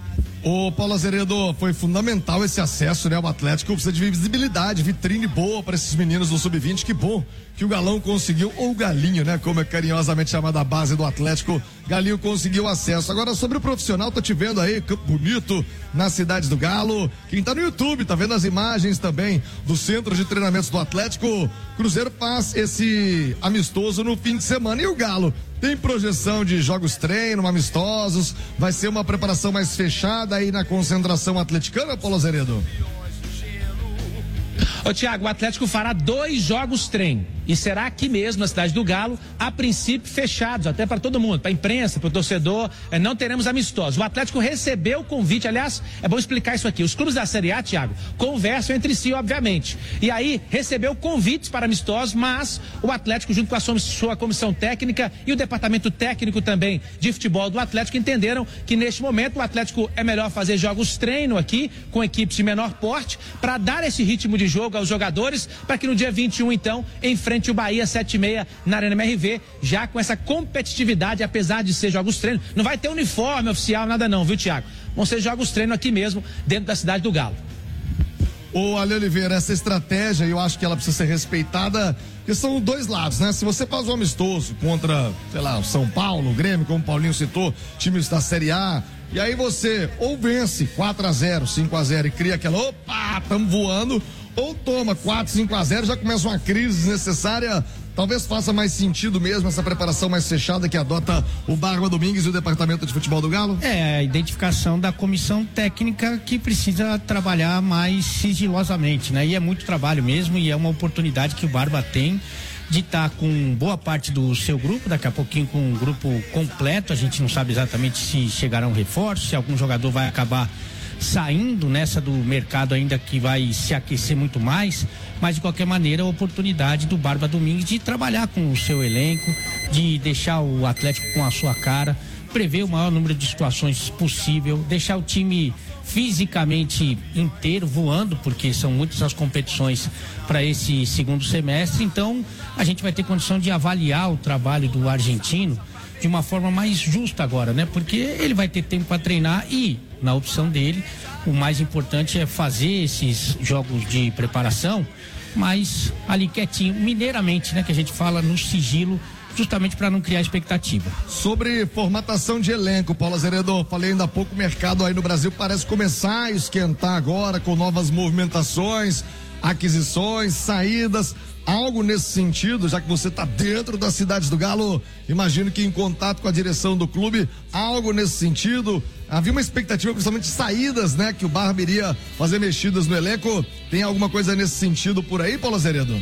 Ô, Paulo Azeredo, foi fundamental esse acesso, né? O Atlético precisa de visibilidade, vitrine boa para esses meninos do sub vinte. Que bom que o Galão conseguiu, ou o Galinho, né? Como é carinhosamente chamada a base do Atlético. Galinho conseguiu acesso. Agora, sobre o profissional, tô te vendo aí, Campo Bonito, na cidade do Galo. Quem tá no YouTube, tá vendo as imagens também do centro de treinamentos do Atlético. Cruzeiro faz esse amistoso no fim de semana. E o Galo? Tem projeção de jogos treino, amistosos, vai ser uma preparação mais fechada aí na concentração atleticana, Paulo Azeredo? Ô Tiago, o Atlético fará dois jogos treino e será aqui mesmo na cidade do Galo, a princípio fechados, até para todo mundo, para a imprensa, para o torcedor, é, não teremos amistosos. O Atlético recebeu o convite, aliás, é bom explicar isso aqui, os clubes da Série A, Tiago, conversam entre si, obviamente, e aí recebeu convites para amistosos, mas o Atlético, junto com a sua, sua comissão técnica e o departamento técnico também de futebol do Atlético, entenderam que neste momento o Atlético é melhor fazer jogos treino aqui, com equipes de menor porte, para dar esse ritmo de jogo aos jogadores, para que no dia vinte e um, então, enfrente o Bahia sete e meia na Arena M R V, já com essa competitividade, apesar de ser jogos treino. Não vai ter uniforme oficial, nada não, viu, Tiago? Vão ser jogos treino aqui mesmo, dentro da cidade do Galo. Ô, Ale Oliveira, essa estratégia, eu acho que ela precisa ser respeitada, porque são dois lados, né? Se você faz um amistoso contra, sei lá, o São Paulo, o Grêmio, como o Paulinho citou, times da Série A, e aí você ou vence quatro a zero, cinco a zero e cria aquela, opa, tamo voando, ou toma quatro, cinco a zero, já começa uma crise desnecessária. Talvez faça mais sentido mesmo essa preparação mais fechada que adota o Barba Domingues e o Departamento de Futebol do Galo? É, a identificação da comissão técnica que precisa trabalhar mais sigilosamente, né? E é muito trabalho mesmo, e é uma oportunidade que o Barba tem de estar tá com boa parte do seu grupo, daqui a pouquinho com um grupo completo. A gente não sabe exatamente se chegarão reforços, se algum jogador vai acabar saindo nessa do mercado ainda, que vai se aquecer muito mais, mas de qualquer maneira a oportunidade do Barba Domingues de trabalhar com o seu elenco, de deixar o Atlético com a sua cara, prever o maior número de situações possível, deixar o time fisicamente inteiro, voando, porque são muitas as competições para esse segundo semestre. Então a gente vai ter condição de avaliar o trabalho do argentino de uma forma mais justa agora, né? Porque ele vai ter tempo para treinar e, na opção dele, o mais importante é fazer esses jogos de preparação, mas ali quietinho, mineiramente, né? Que a gente fala no sigilo, justamente para não criar expectativa. Sobre formatação de elenco, Paulo Azeredo, falei ainda há pouco, o mercado aí no Brasil parece começar a esquentar agora com novas movimentações, aquisições, saídas. Algo nesse sentido, já que você está dentro das cidades do Galo, imagino que em contato com a direção do clube, algo nesse sentido. Havia uma expectativa, principalmente de saídas, né? Que o Barba iria fazer mexidas no elenco. Tem alguma coisa nesse sentido por aí, Paulo Azeredo?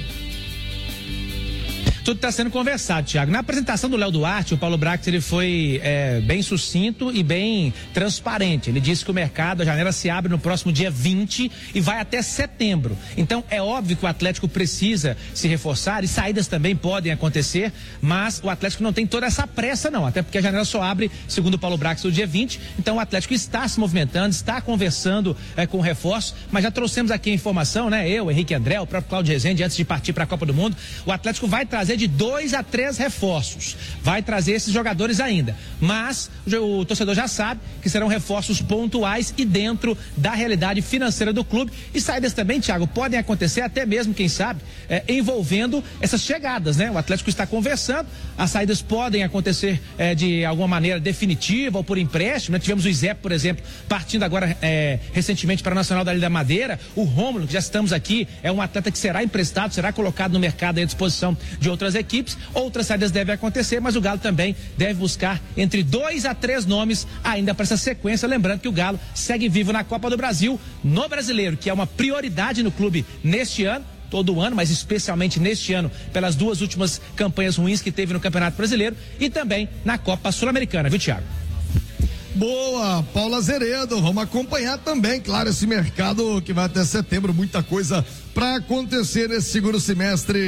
Tudo está sendo conversado, Thiago. Na apresentação do Léo Duarte, o Paulo Brax, ele foi é, bem sucinto e bem transparente. Ele disse que o mercado, a janela se abre no próximo dia vinte e vai até setembro. Então, é óbvio que o Atlético precisa se reforçar e saídas também podem acontecer, mas o Atlético não tem toda essa pressa, não. Até porque a janela só abre, segundo o Paulo Brax, no dia vinte. Então, o Atlético está se movimentando, está conversando é, com o reforço, mas já trouxemos aqui a informação, né? Eu, Henrique André, o próprio Cláudio Rezende, antes de partir para a Copa do Mundo, o Atlético vai trazer de dois a três reforços, vai trazer esses jogadores ainda, mas o, o torcedor já sabe que serão reforços pontuais e dentro da realidade financeira do clube. E saídas também, Thiago, podem acontecer até mesmo, quem sabe, é, envolvendo essas chegadas, né? O Atlético está conversando, as saídas podem acontecer é, de alguma maneira definitiva ou por empréstimo, né? Tivemos o Izé, por exemplo, partindo agora é, recentemente para o Nacional da Ilha da Madeira. O Rômulo, que já estamos aqui, é um atleta que será emprestado, será colocado no mercado à disposição de outras equipes. Outras saídas devem acontecer, mas o Galo também deve buscar entre dois a três nomes ainda para essa sequência. Lembrando que o Galo segue vivo na Copa do Brasil, no Brasileiro, que é uma prioridade no clube neste ano, todo ano, mas especialmente neste ano, pelas duas últimas campanhas ruins que teve no Campeonato Brasileiro, e também na Copa Sul-Americana, viu, Thiago? Boa, Paulo Azeredo, vamos acompanhar também, claro, esse mercado que vai até setembro, muita coisa para acontecer nesse segundo semestre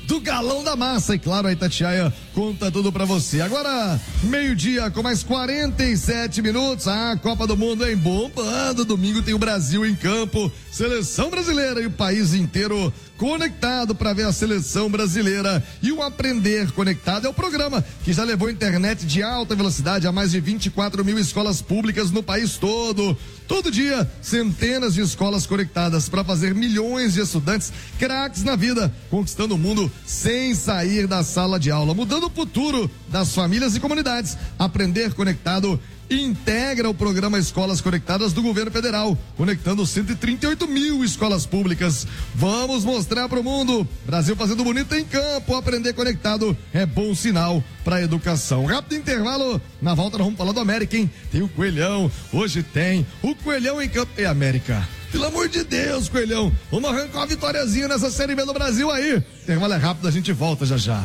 do Galão da Massa. E claro, a Itatiaia conta tudo pra você. Agora, meio-dia com mais quarenta e sete minutos. A Copa do Mundo em bombando. Domingo tem o Brasil em campo. Seleção brasileira e o país inteiro conectado para ver a seleção brasileira. E o Aprender Conectado é o programa que já levou internet de alta velocidade a mais de vinte e quatro mil escolas públicas no país todo. Todo dia, centenas de escolas conectadas para fazer milhões de estudantes craques na vida, conquistando o mundo sem sair da sala de aula, mudando o futuro das famílias e comunidades. Aprender Conectado integra o programa Escolas Conectadas do Governo Federal, conectando cento e trinta e oito mil escolas públicas. Vamos mostrar para o mundo. Brasil fazendo bonito em campo. Aprender Conectado é bom sinal para a educação. Rápido intervalo. Na volta nós vamos falar do América, hein? Tem o Coelhão. Hoje tem o Coelhão em campo. E América? Pelo amor de Deus, Coelhão. Vamos arrancar uma vitóriazinha nessa Série B do Brasil aí. Intervalo é rápido, a gente volta já já.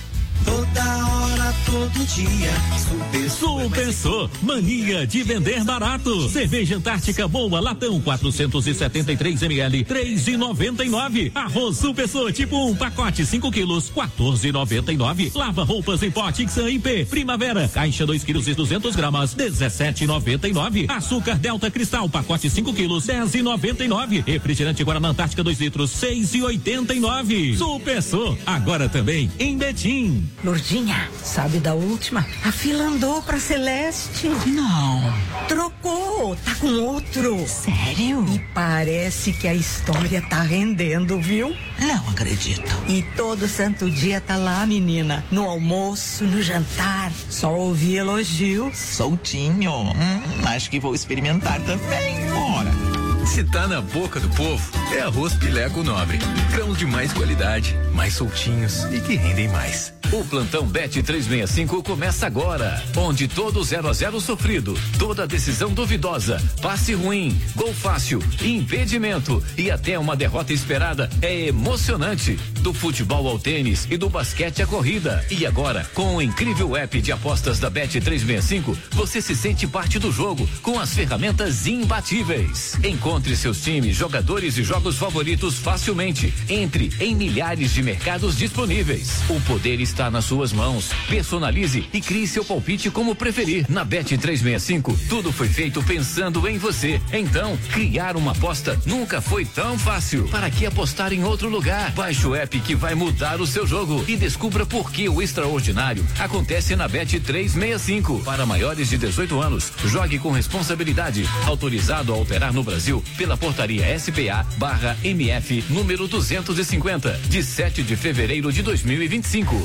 Toda hora, todo dia. Super, Super Sô, mania de vender barato. Cerveja Antártica Boa, latão quatrocentos e setenta e três mililitros, três e noventa e nove. Arroz Super Sô, tipo um, pacote cinco quilos, quatorze e noventa e nove. Lava roupas em pote X I P, Primavera, caixa dois quilos e duzentos gramas, dezessete e noventa e nove. Açúcar Delta Cristal, pacote cinco quilos, dez e noventa e nove. Refrigerante Guaraná Antártica dois litros, seis e oitenta e nove. Super Sô, agora também em Betim. Lourdinha, sabe da última? A fila andou pra Celeste. Não. Trocou, tá com outro. Sério? E parece que a história tá rendendo, viu? Não acredito. E todo santo dia tá lá, menina. No almoço, no jantar. Só ouvi elogios. Soltinho. Hum, acho que vou experimentar também. Bora. Se tá na boca do povo, é arroz Pileco Nobre. Grãos de mais qualidade, mais soltinhos e que rendem mais. O plantão Bet trezentos e sessenta e cinco começa agora, onde todo zero a zero sofrido, toda decisão duvidosa, passe ruim, gol fácil, impedimento e até uma derrota esperada é emocionante. Do futebol ao tênis e do basquete à corrida. E agora, com o incrível app de apostas da Bet trezentos e sessenta e cinco, você se sente parte do jogo com as ferramentas imbatíveis. Encontre seus times, jogadores e jogos favoritos facilmente. Entre em milhares de mercados disponíveis. O poder está nas suas mãos. Personalize e crie seu palpite como preferir. Na Bet trezentos e sessenta e cinco, tudo foi feito pensando em você. Então, criar uma aposta nunca foi tão fácil. Para que apostar em outro lugar? Baixe o app que vai mudar o seu jogo e descubra por que o extraordinário acontece na Bet trezentos e sessenta e cinco. Para maiores de dezoito anos, jogue com responsabilidade. Autorizado a operar no Brasil pela portaria S P A barra M F número duzentos e cinquenta, de sete de fevereiro de dois mil e vinte e cinco.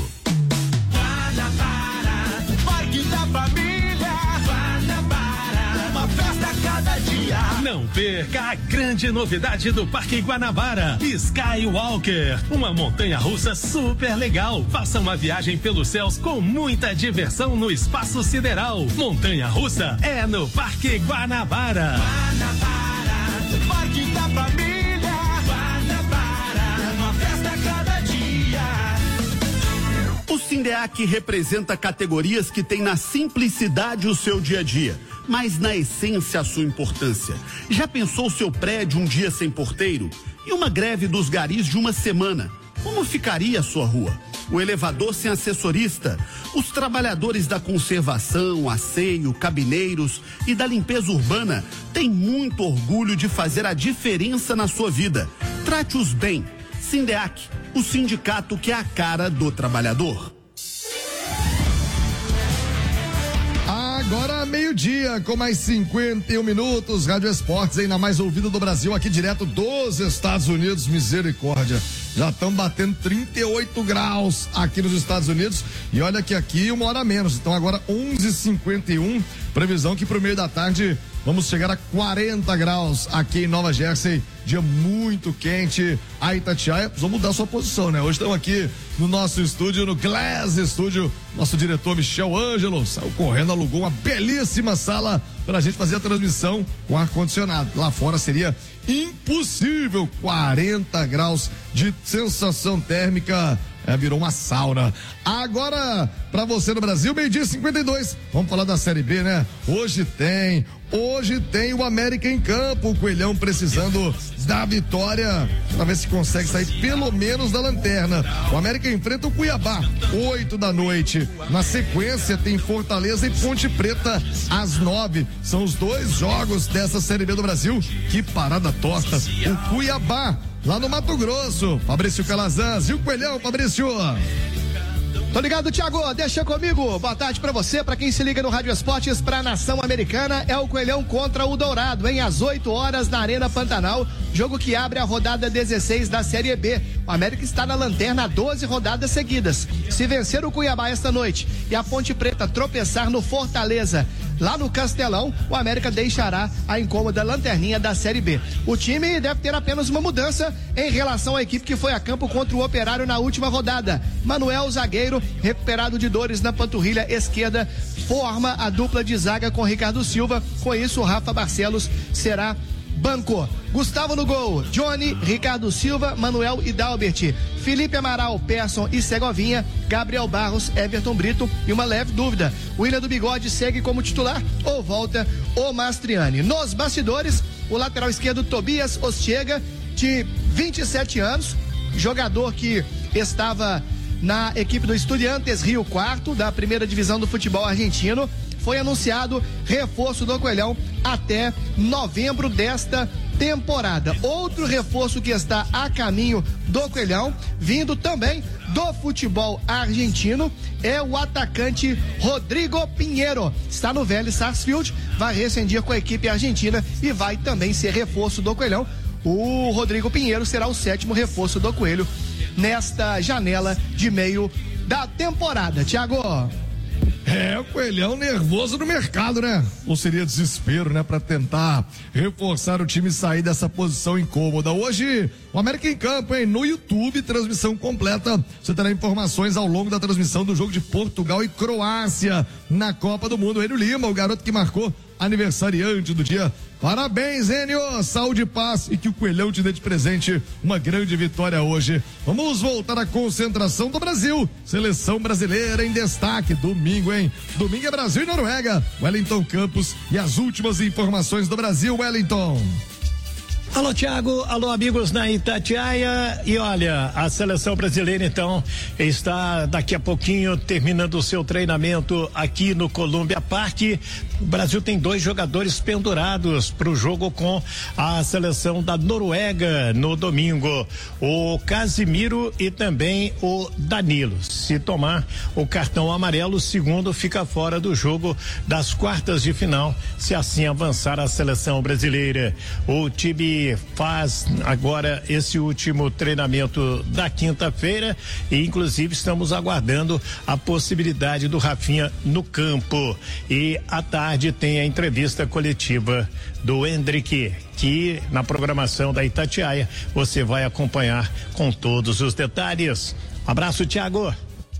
Guanabara, Parque da Família. Guanabara, uma festa a cada dia. Não perca a grande novidade do Parque Guanabara, Skywalker, uma montanha-russa super legal. Faça uma viagem pelos céus com muita diversão no espaço sideral. Montanha-russa é no Parque Guanabara. Guanabara, Parque da Família. Guanabara, uma festa a cada dia. O Sindeac representa categorias que têm na simplicidade o seu dia a dia, mas na essência a sua importância. Já pensou o seu prédio um dia sem porteiro? E uma greve dos garis de uma semana? Como ficaria a sua rua? O elevador sem assessorista? Os trabalhadores da conservação, asseio, cabineiros e da limpeza urbana têm muito orgulho de fazer a diferença na sua vida. Trate-os bem. Sindeac, o sindicato que é a cara do trabalhador. Agora meio-dia, com mais cinquenta e um minutos, Rádio Esportes, ainda mais ouvido do Brasil, aqui direto dos Estados Unidos, misericórdia. Já estão batendo trinta e oito graus aqui nos Estados Unidos e olha que aqui uma hora a menos, então agora onze e cinquenta e um, previsão que pro meio da tarde vamos chegar a quarenta graus aqui em Nova Jersey, dia muito quente. A Itatiaia precisou mudar sua posição, né? Hoje estamos aqui no nosso estúdio, no Glass Studio, nosso diretor Michel Ângelo saiu correndo, alugou uma belíssima sala pra gente fazer a transmissão com ar-condicionado. Lá fora seria impossível, quarenta graus de sensação térmica. É, virou uma sauna. Agora, pra você no Brasil, meio-dia e cinquenta e dois. Vamos falar da Série B, né? Hoje tem hoje tem o América em campo, o Coelhão precisando da vitória para ver se consegue sair pelo menos da lanterna. O América enfrenta o Cuiabá, oito da noite. Na sequência tem Fortaleza e Ponte Preta às nove. São os dois jogos dessa Série B do Brasil. Que parada torta. O Cuiabá, lá no Mato Grosso. Fabrício Calazans e o Coelhão, Fabrício. Tô ligado, Thiago, deixa comigo. Boa tarde pra você, pra quem se liga no Rádio Esportes pra Nação Americana, é o Coelhão contra o Dourado, hein? Às oito horas na Arena Pantanal, jogo que abre a rodada dezesseis da Série B. O América está na lanterna há doze rodadas seguidas. Se vencer o Cuiabá esta noite e a Ponte Preta tropeçar no Fortaleza, lá no Castelão, o América deixará a incômoda lanterninha da Série B. O time deve ter apenas uma mudança em relação à equipe que foi a campo contra o Operário na última rodada. Manuel, zagueiro, recuperado de dores na panturrilha esquerda, forma a dupla de zaga com Ricardo Silva. Com isso, o Rafa Barcelos será banco. Gustavo no gol, Johnny, Ricardo Silva, Manuel e Dalbert, Felipe Amaral, Persson e Segovinha, Gabriel Barros, Everton Brito e uma leve dúvida, William do Bigode segue como titular ou volta o Mastriani. Nos bastidores, o lateral esquerdo Tobias Ostiega, de vinte e sete anos, jogador que estava na equipe do Estudiantes Rio Quarto, da primeira divisão do futebol argentino, foi anunciado reforço do Coelhão até novembro desta temporada. Outro reforço que está a caminho do Coelhão, vindo também do futebol argentino, é o atacante Rodrigo Pinheiro. Está no Vélez Sarsfield, vai rescindir com a equipe argentina e vai também ser reforço do Coelhão. O Rodrigo Pinheiro será o sétimo reforço do Coelho nesta janela de meio da temporada. Thiago. É, o Coelhão nervoso no mercado, né? Ou seria desespero, né? Pra tentar reforçar o time e sair dessa posição incômoda. Hoje, o América em campo, hein? No YouTube, transmissão completa. Você terá informações ao longo da transmissão do jogo de Portugal e Croácia na Copa do Mundo. Enio Lima, o garoto que marcou aniversariante do dia. Parabéns, Enio, saúde e paz e que o Coelhão te dê de presente uma grande vitória hoje. Vamos voltar à concentração do Brasil. Seleção brasileira em destaque, domingo, hein? Domingo é Brasil e Noruega. Wellington Campos e as últimas informações do Brasil, Wellington. Alô, Thiago, alô, amigos na Itatiaia. E olha, a seleção brasileira então está daqui a pouquinho terminando o seu treinamento aqui no Columbia Park. O Brasil tem dois jogadores pendurados para o jogo com a seleção da Noruega no domingo, o Casimiro e também o Danilo. Se tomar o cartão amarelo, o segundo fica fora do jogo das quartas de final, se assim avançar a seleção brasileira. O time faz agora esse último treinamento da quinta-feira e inclusive estamos aguardando a possibilidade do Rafinha no campo. E à tarde tem a entrevista coletiva do Hendrick, que na programação da Itatiaia você vai acompanhar com todos os detalhes. Um abraço, Thiago.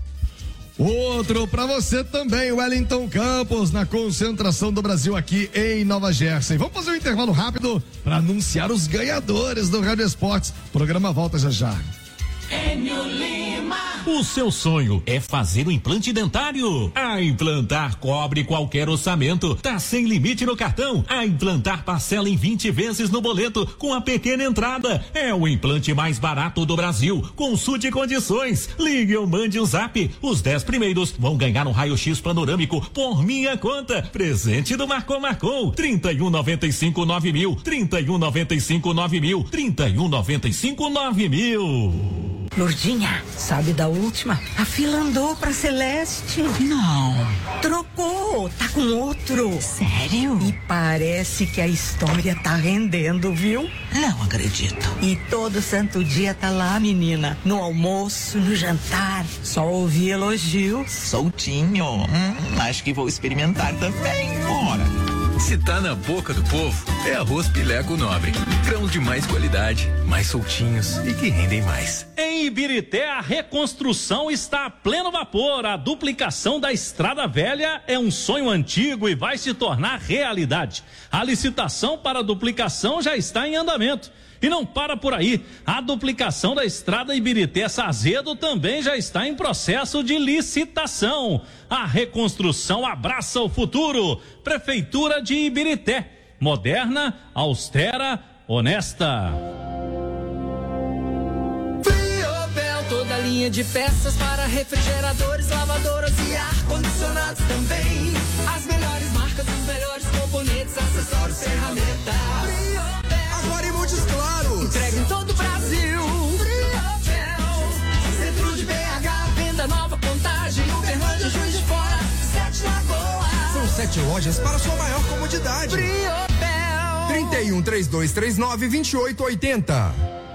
Outro pra você também, Wellington Campos, na concentração do Brasil aqui em Nova Jersey. Vamos fazer um intervalo rápido para anunciar os ganhadores do Rádio Esportes. O programa volta já já. Enio Lima. O seu sonho é fazer o implante dentário? A Implantar cobre qualquer orçamento. Tá sem limite no cartão. A Implantar parcela em vinte vezes no boleto com a pequena entrada. É o implante mais barato do Brasil. Consulte condições. Ligue ou mande um zap. Os dez primeiros vão ganhar um raio-x panorâmico por minha conta. Presente do Marcou Marcou. trinta e um, noventa e cinco, nove mil. trinta e um, noventa e cinco, nove mil. trinta e um, noventa e cinco, nove mil. Lourdinha, sabe da última? A fila andou pra Celeste. Não. Trocou, tá com outro. Sério? E parece que a história tá rendendo, viu? Não acredito. E todo santo dia tá lá, menina. No almoço, no jantar. Só ouvi elogio. Soltinho. Hum, acho que vou experimentar também. Ora. Se tá na boca do povo, é arroz Pileco Nobre. Grãos de mais qualidade, mais soltinhos e que rendem mais. Em Ibirité, a reconstrução está a pleno vapor. A duplicação da Estrada Velha é um sonho antigo e vai se tornar realidade. A licitação para a duplicação já está em andamento. E não para por aí, a duplicação da estrada Ibirité-Sazedo também já está em processo de licitação. A reconstrução abraça o futuro. Prefeitura de Ibirité, moderna, austera, honesta. Friobel, toda linha de peças para refrigeradores, lavadoras e ar-condicionados também. As melhores marcas, os melhores componentes, acessórios, ferramentas. Agora em Montes Claros. Entrega em todo o Brasil. Friobel. Centro de B H, venda nova, Contagem, Uberlândia, Juiz de Fora, Sete Lagoas. São sete lojas para sua maior comodidade. Friobel. trinta e um, trinta e dois, trinta e nove, vinte e oito, oitenta.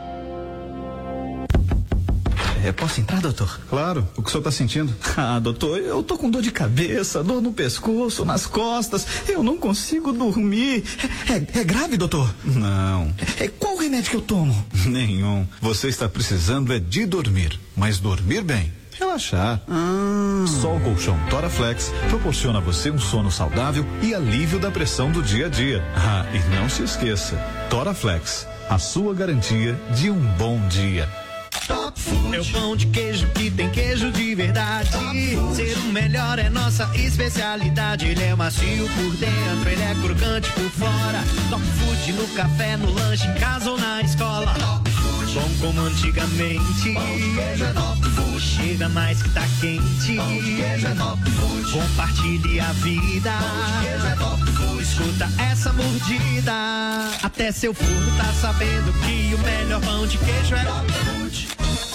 É, posso entrar, doutor? Claro. O que o senhor está sentindo? Ah, doutor, eu tô com dor de cabeça, dor no pescoço, nas costas. Eu não consigo dormir. É, é, é grave, doutor? Não. É, qual remédio que eu tomo? Nenhum. Você está precisando é de dormir. Mas dormir bem. Relaxar. Ah. Só o colchão Toraflex proporciona a você um sono saudável e alívio da pressão do dia a dia. Ah, e não se esqueça, Toraflex, a sua garantia de um bom dia. Top Food. É o pão de queijo que tem queijo de verdade. Ser o melhor é nossa especialidade. Ele é macio por dentro, ele é crocante por fora. Top Food no café, no lanche, em casa ou na escola. Top Food. Bom como antigamente. Pão de queijo é Top Food. Chega mais que tá quente. Pão de queijo é Top Food. Compartilhe a vida. Pão de queijo é Top Food. Escuta essa mordida. Até seu forno tá sabendo que o melhor pão de queijo é Top Food.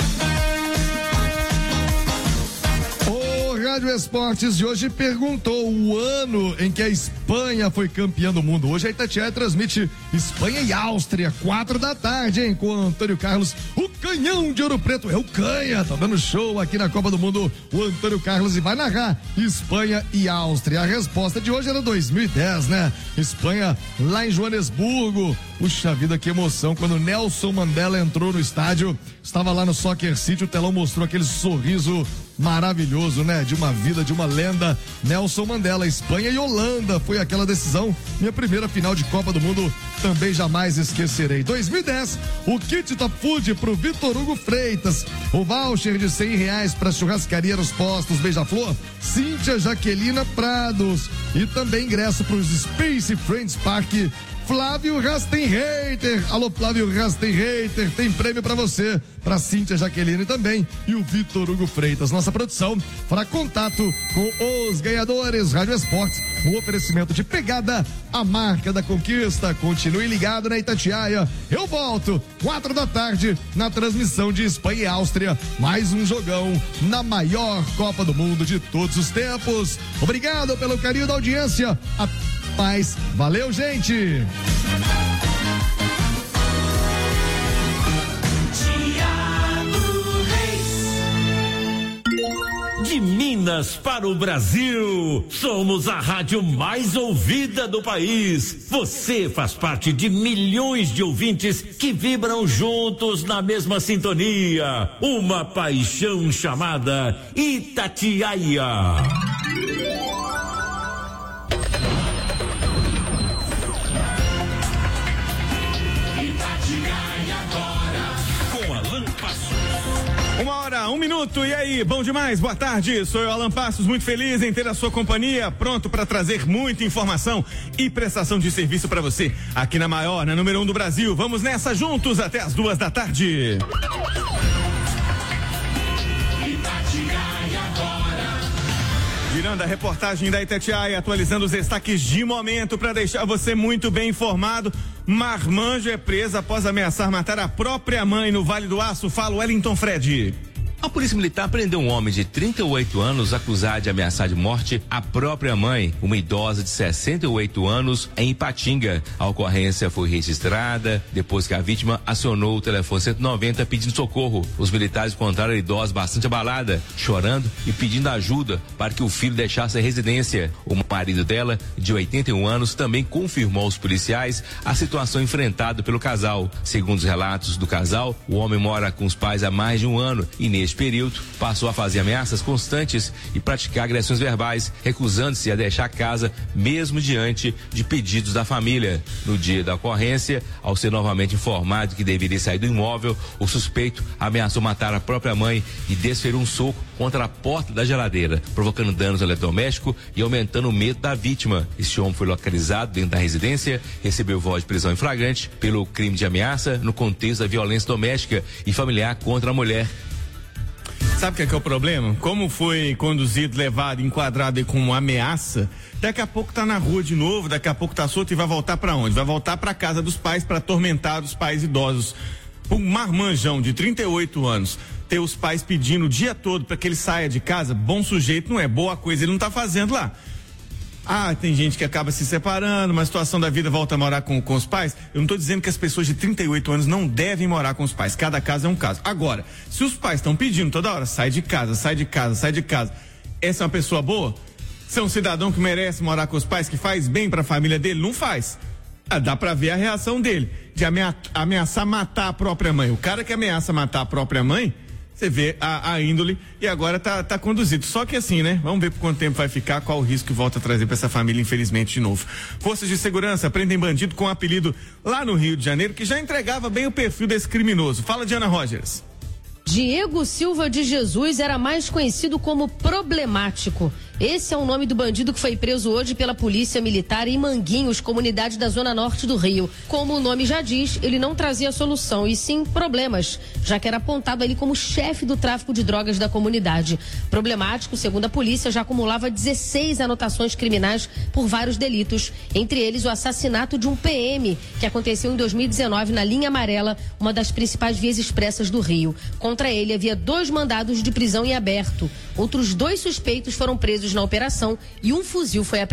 O Rádio Esportes de hoje perguntou o ano em que a Espanha foi campeã do mundo. Hoje a Itatiaia transmite Espanha e Áustria, quatro da tarde, hein? Com o Antônio Carlos, o canhão de Ouro Preto. É o canha, tá dando show aqui na Copa do Mundo, o Antônio Carlos, e vai narrar Espanha e Áustria. A resposta de hoje era dois mil e dez, né? Espanha lá em Joanesburgo. Puxa vida, que emoção. Quando Nelson Mandela entrou no estádio, estava lá no Soccer City, o telão mostrou aquele sorriso maravilhoso, né? De uma vida, de uma lenda. Nelson Mandela, Espanha e Holanda. Foi aquela decisão. Minha primeira final de Copa do Mundo, também jamais esquecerei. dois mil e dez, o kit Top Food pro Vitor Hugo Freitas. O voucher de cem reais pra churrascaria nos postos Beija-Flor, Cíntia Jaquelina Prados. E também ingresso pros Space Friends Park, Flávio Rastenreiter. Alô, Flávio Rastenreiter, tem prêmio pra você, pra Cíntia Jaqueline também e o Vitor Hugo Freitas. Nossa produção fará contato com os ganhadores. Rádio Esportes, um oferecimento de Pegada, a marca da conquista. Continue ligado na Itatiaia. Eu volto, quatro da tarde, na transmissão de Espanha e Áustria. Mais um jogão na maior Copa do Mundo de todos os tempos. Obrigado pelo carinho da audiência. A paz. Valeu, gente! De Minas para o Brasil, somos a rádio mais ouvida do país. Você faz parte de milhões de ouvintes que vibram juntos na mesma sintonia. Uma paixão chamada Itatiaia. Uma hora, um minuto, e aí, bom demais, boa tarde, sou eu, Alan Passos, muito feliz em ter a sua companhia, pronto para trazer muita informação e prestação de serviço para você, aqui na maior, na número um do Brasil. Vamos nessa juntos até as duas da tarde. Girando a reportagem da Itatiaia, atualizando os destaques de momento para deixar você muito bem informado. Marmanjo é presa após ameaçar matar a própria mãe no Vale do Aço. Fala, Wellington Fred. A polícia militar prendeu um homem de trinta e oito anos acusado de ameaçar de morte a própria mãe, uma idosa de sessenta e oito anos, em Ipatinga. A ocorrência foi registrada depois que a vítima acionou o telefone cento e noventa pedindo socorro. Os militares encontraram a idosa bastante abalada, chorando e pedindo ajuda para que o filho deixasse a residência. O marido dela, de oitenta e um anos, também confirmou aos policiais a situação enfrentada pelo casal. Segundo os relatos do casal, o homem mora com os pais há mais de um ano e neste Neste período, passou a fazer ameaças constantes e praticar agressões verbais, recusando-se a deixar a casa, mesmo diante de pedidos da família. No dia da ocorrência, ao ser novamente informado que deveria sair do imóvel, o suspeito ameaçou matar a própria mãe e desferiu um soco contra a porta da geladeira, provocando danos ao eletrodoméstico e aumentando o medo da vítima. Este homem foi localizado dentro da residência, recebeu voz de prisão em flagrante pelo crime de ameaça no contexto da violência doméstica e familiar contra a mulher. Sabe o que é, que é o problema? Como foi conduzido, levado, enquadrado com uma ameaça, daqui a pouco tá na rua de novo, daqui a pouco tá solto e vai voltar para onde? Vai voltar para casa dos pais para atormentar os pais idosos. Um marmanjão de trinta e oito anos, ter os pais pedindo o dia todo para que ele saia de casa, bom sujeito não é, boa coisa ele não tá fazendo lá. Ah, tem gente que acaba se separando, uma situação da vida volta a morar com, com os pais. Eu não estou dizendo que as pessoas de trinta e oito anos não devem morar com os pais. Cada caso é um caso. Agora, se os pais estão pedindo toda hora, sai de casa, sai de casa, sai de casa. Essa é uma pessoa boa? Se é um cidadão que merece morar com os pais, que faz bem para a família dele? Não faz. Ah, dá para ver a reação dele, de amea- ameaçar matar a própria mãe. O cara que ameaça matar a própria mãe, você vê a, a índole e agora tá, tá conduzido. Só que assim, né? Vamos ver por quanto tempo vai ficar, qual o risco que volta a trazer para essa família, infelizmente, de novo. Forças de segurança prendem bandido com apelido lá no Rio de Janeiro, que já entregava bem o perfil desse criminoso. Fala, Diana Rogers. Diego Silva de Jesus era mais conhecido como Problemático. Esse é o nome do bandido que foi preso hoje pela Polícia Militar em Manguinhos, comunidade da Zona Norte do Rio. Como o nome já diz, ele não trazia solução, e sim problemas, já que era apontado ali como chefe do tráfico de drogas da comunidade. Problemático, segundo a polícia, já acumulava dezesseis anotações criminais por vários delitos, entre eles o assassinato de um P M, que aconteceu em dois mil e dezenove na Linha Amarela, uma das principais vias expressas do Rio. Contra ele havia dois mandados de prisão em aberto. Outros dois suspeitos foram presos na operação e um fuzil foi apreendido.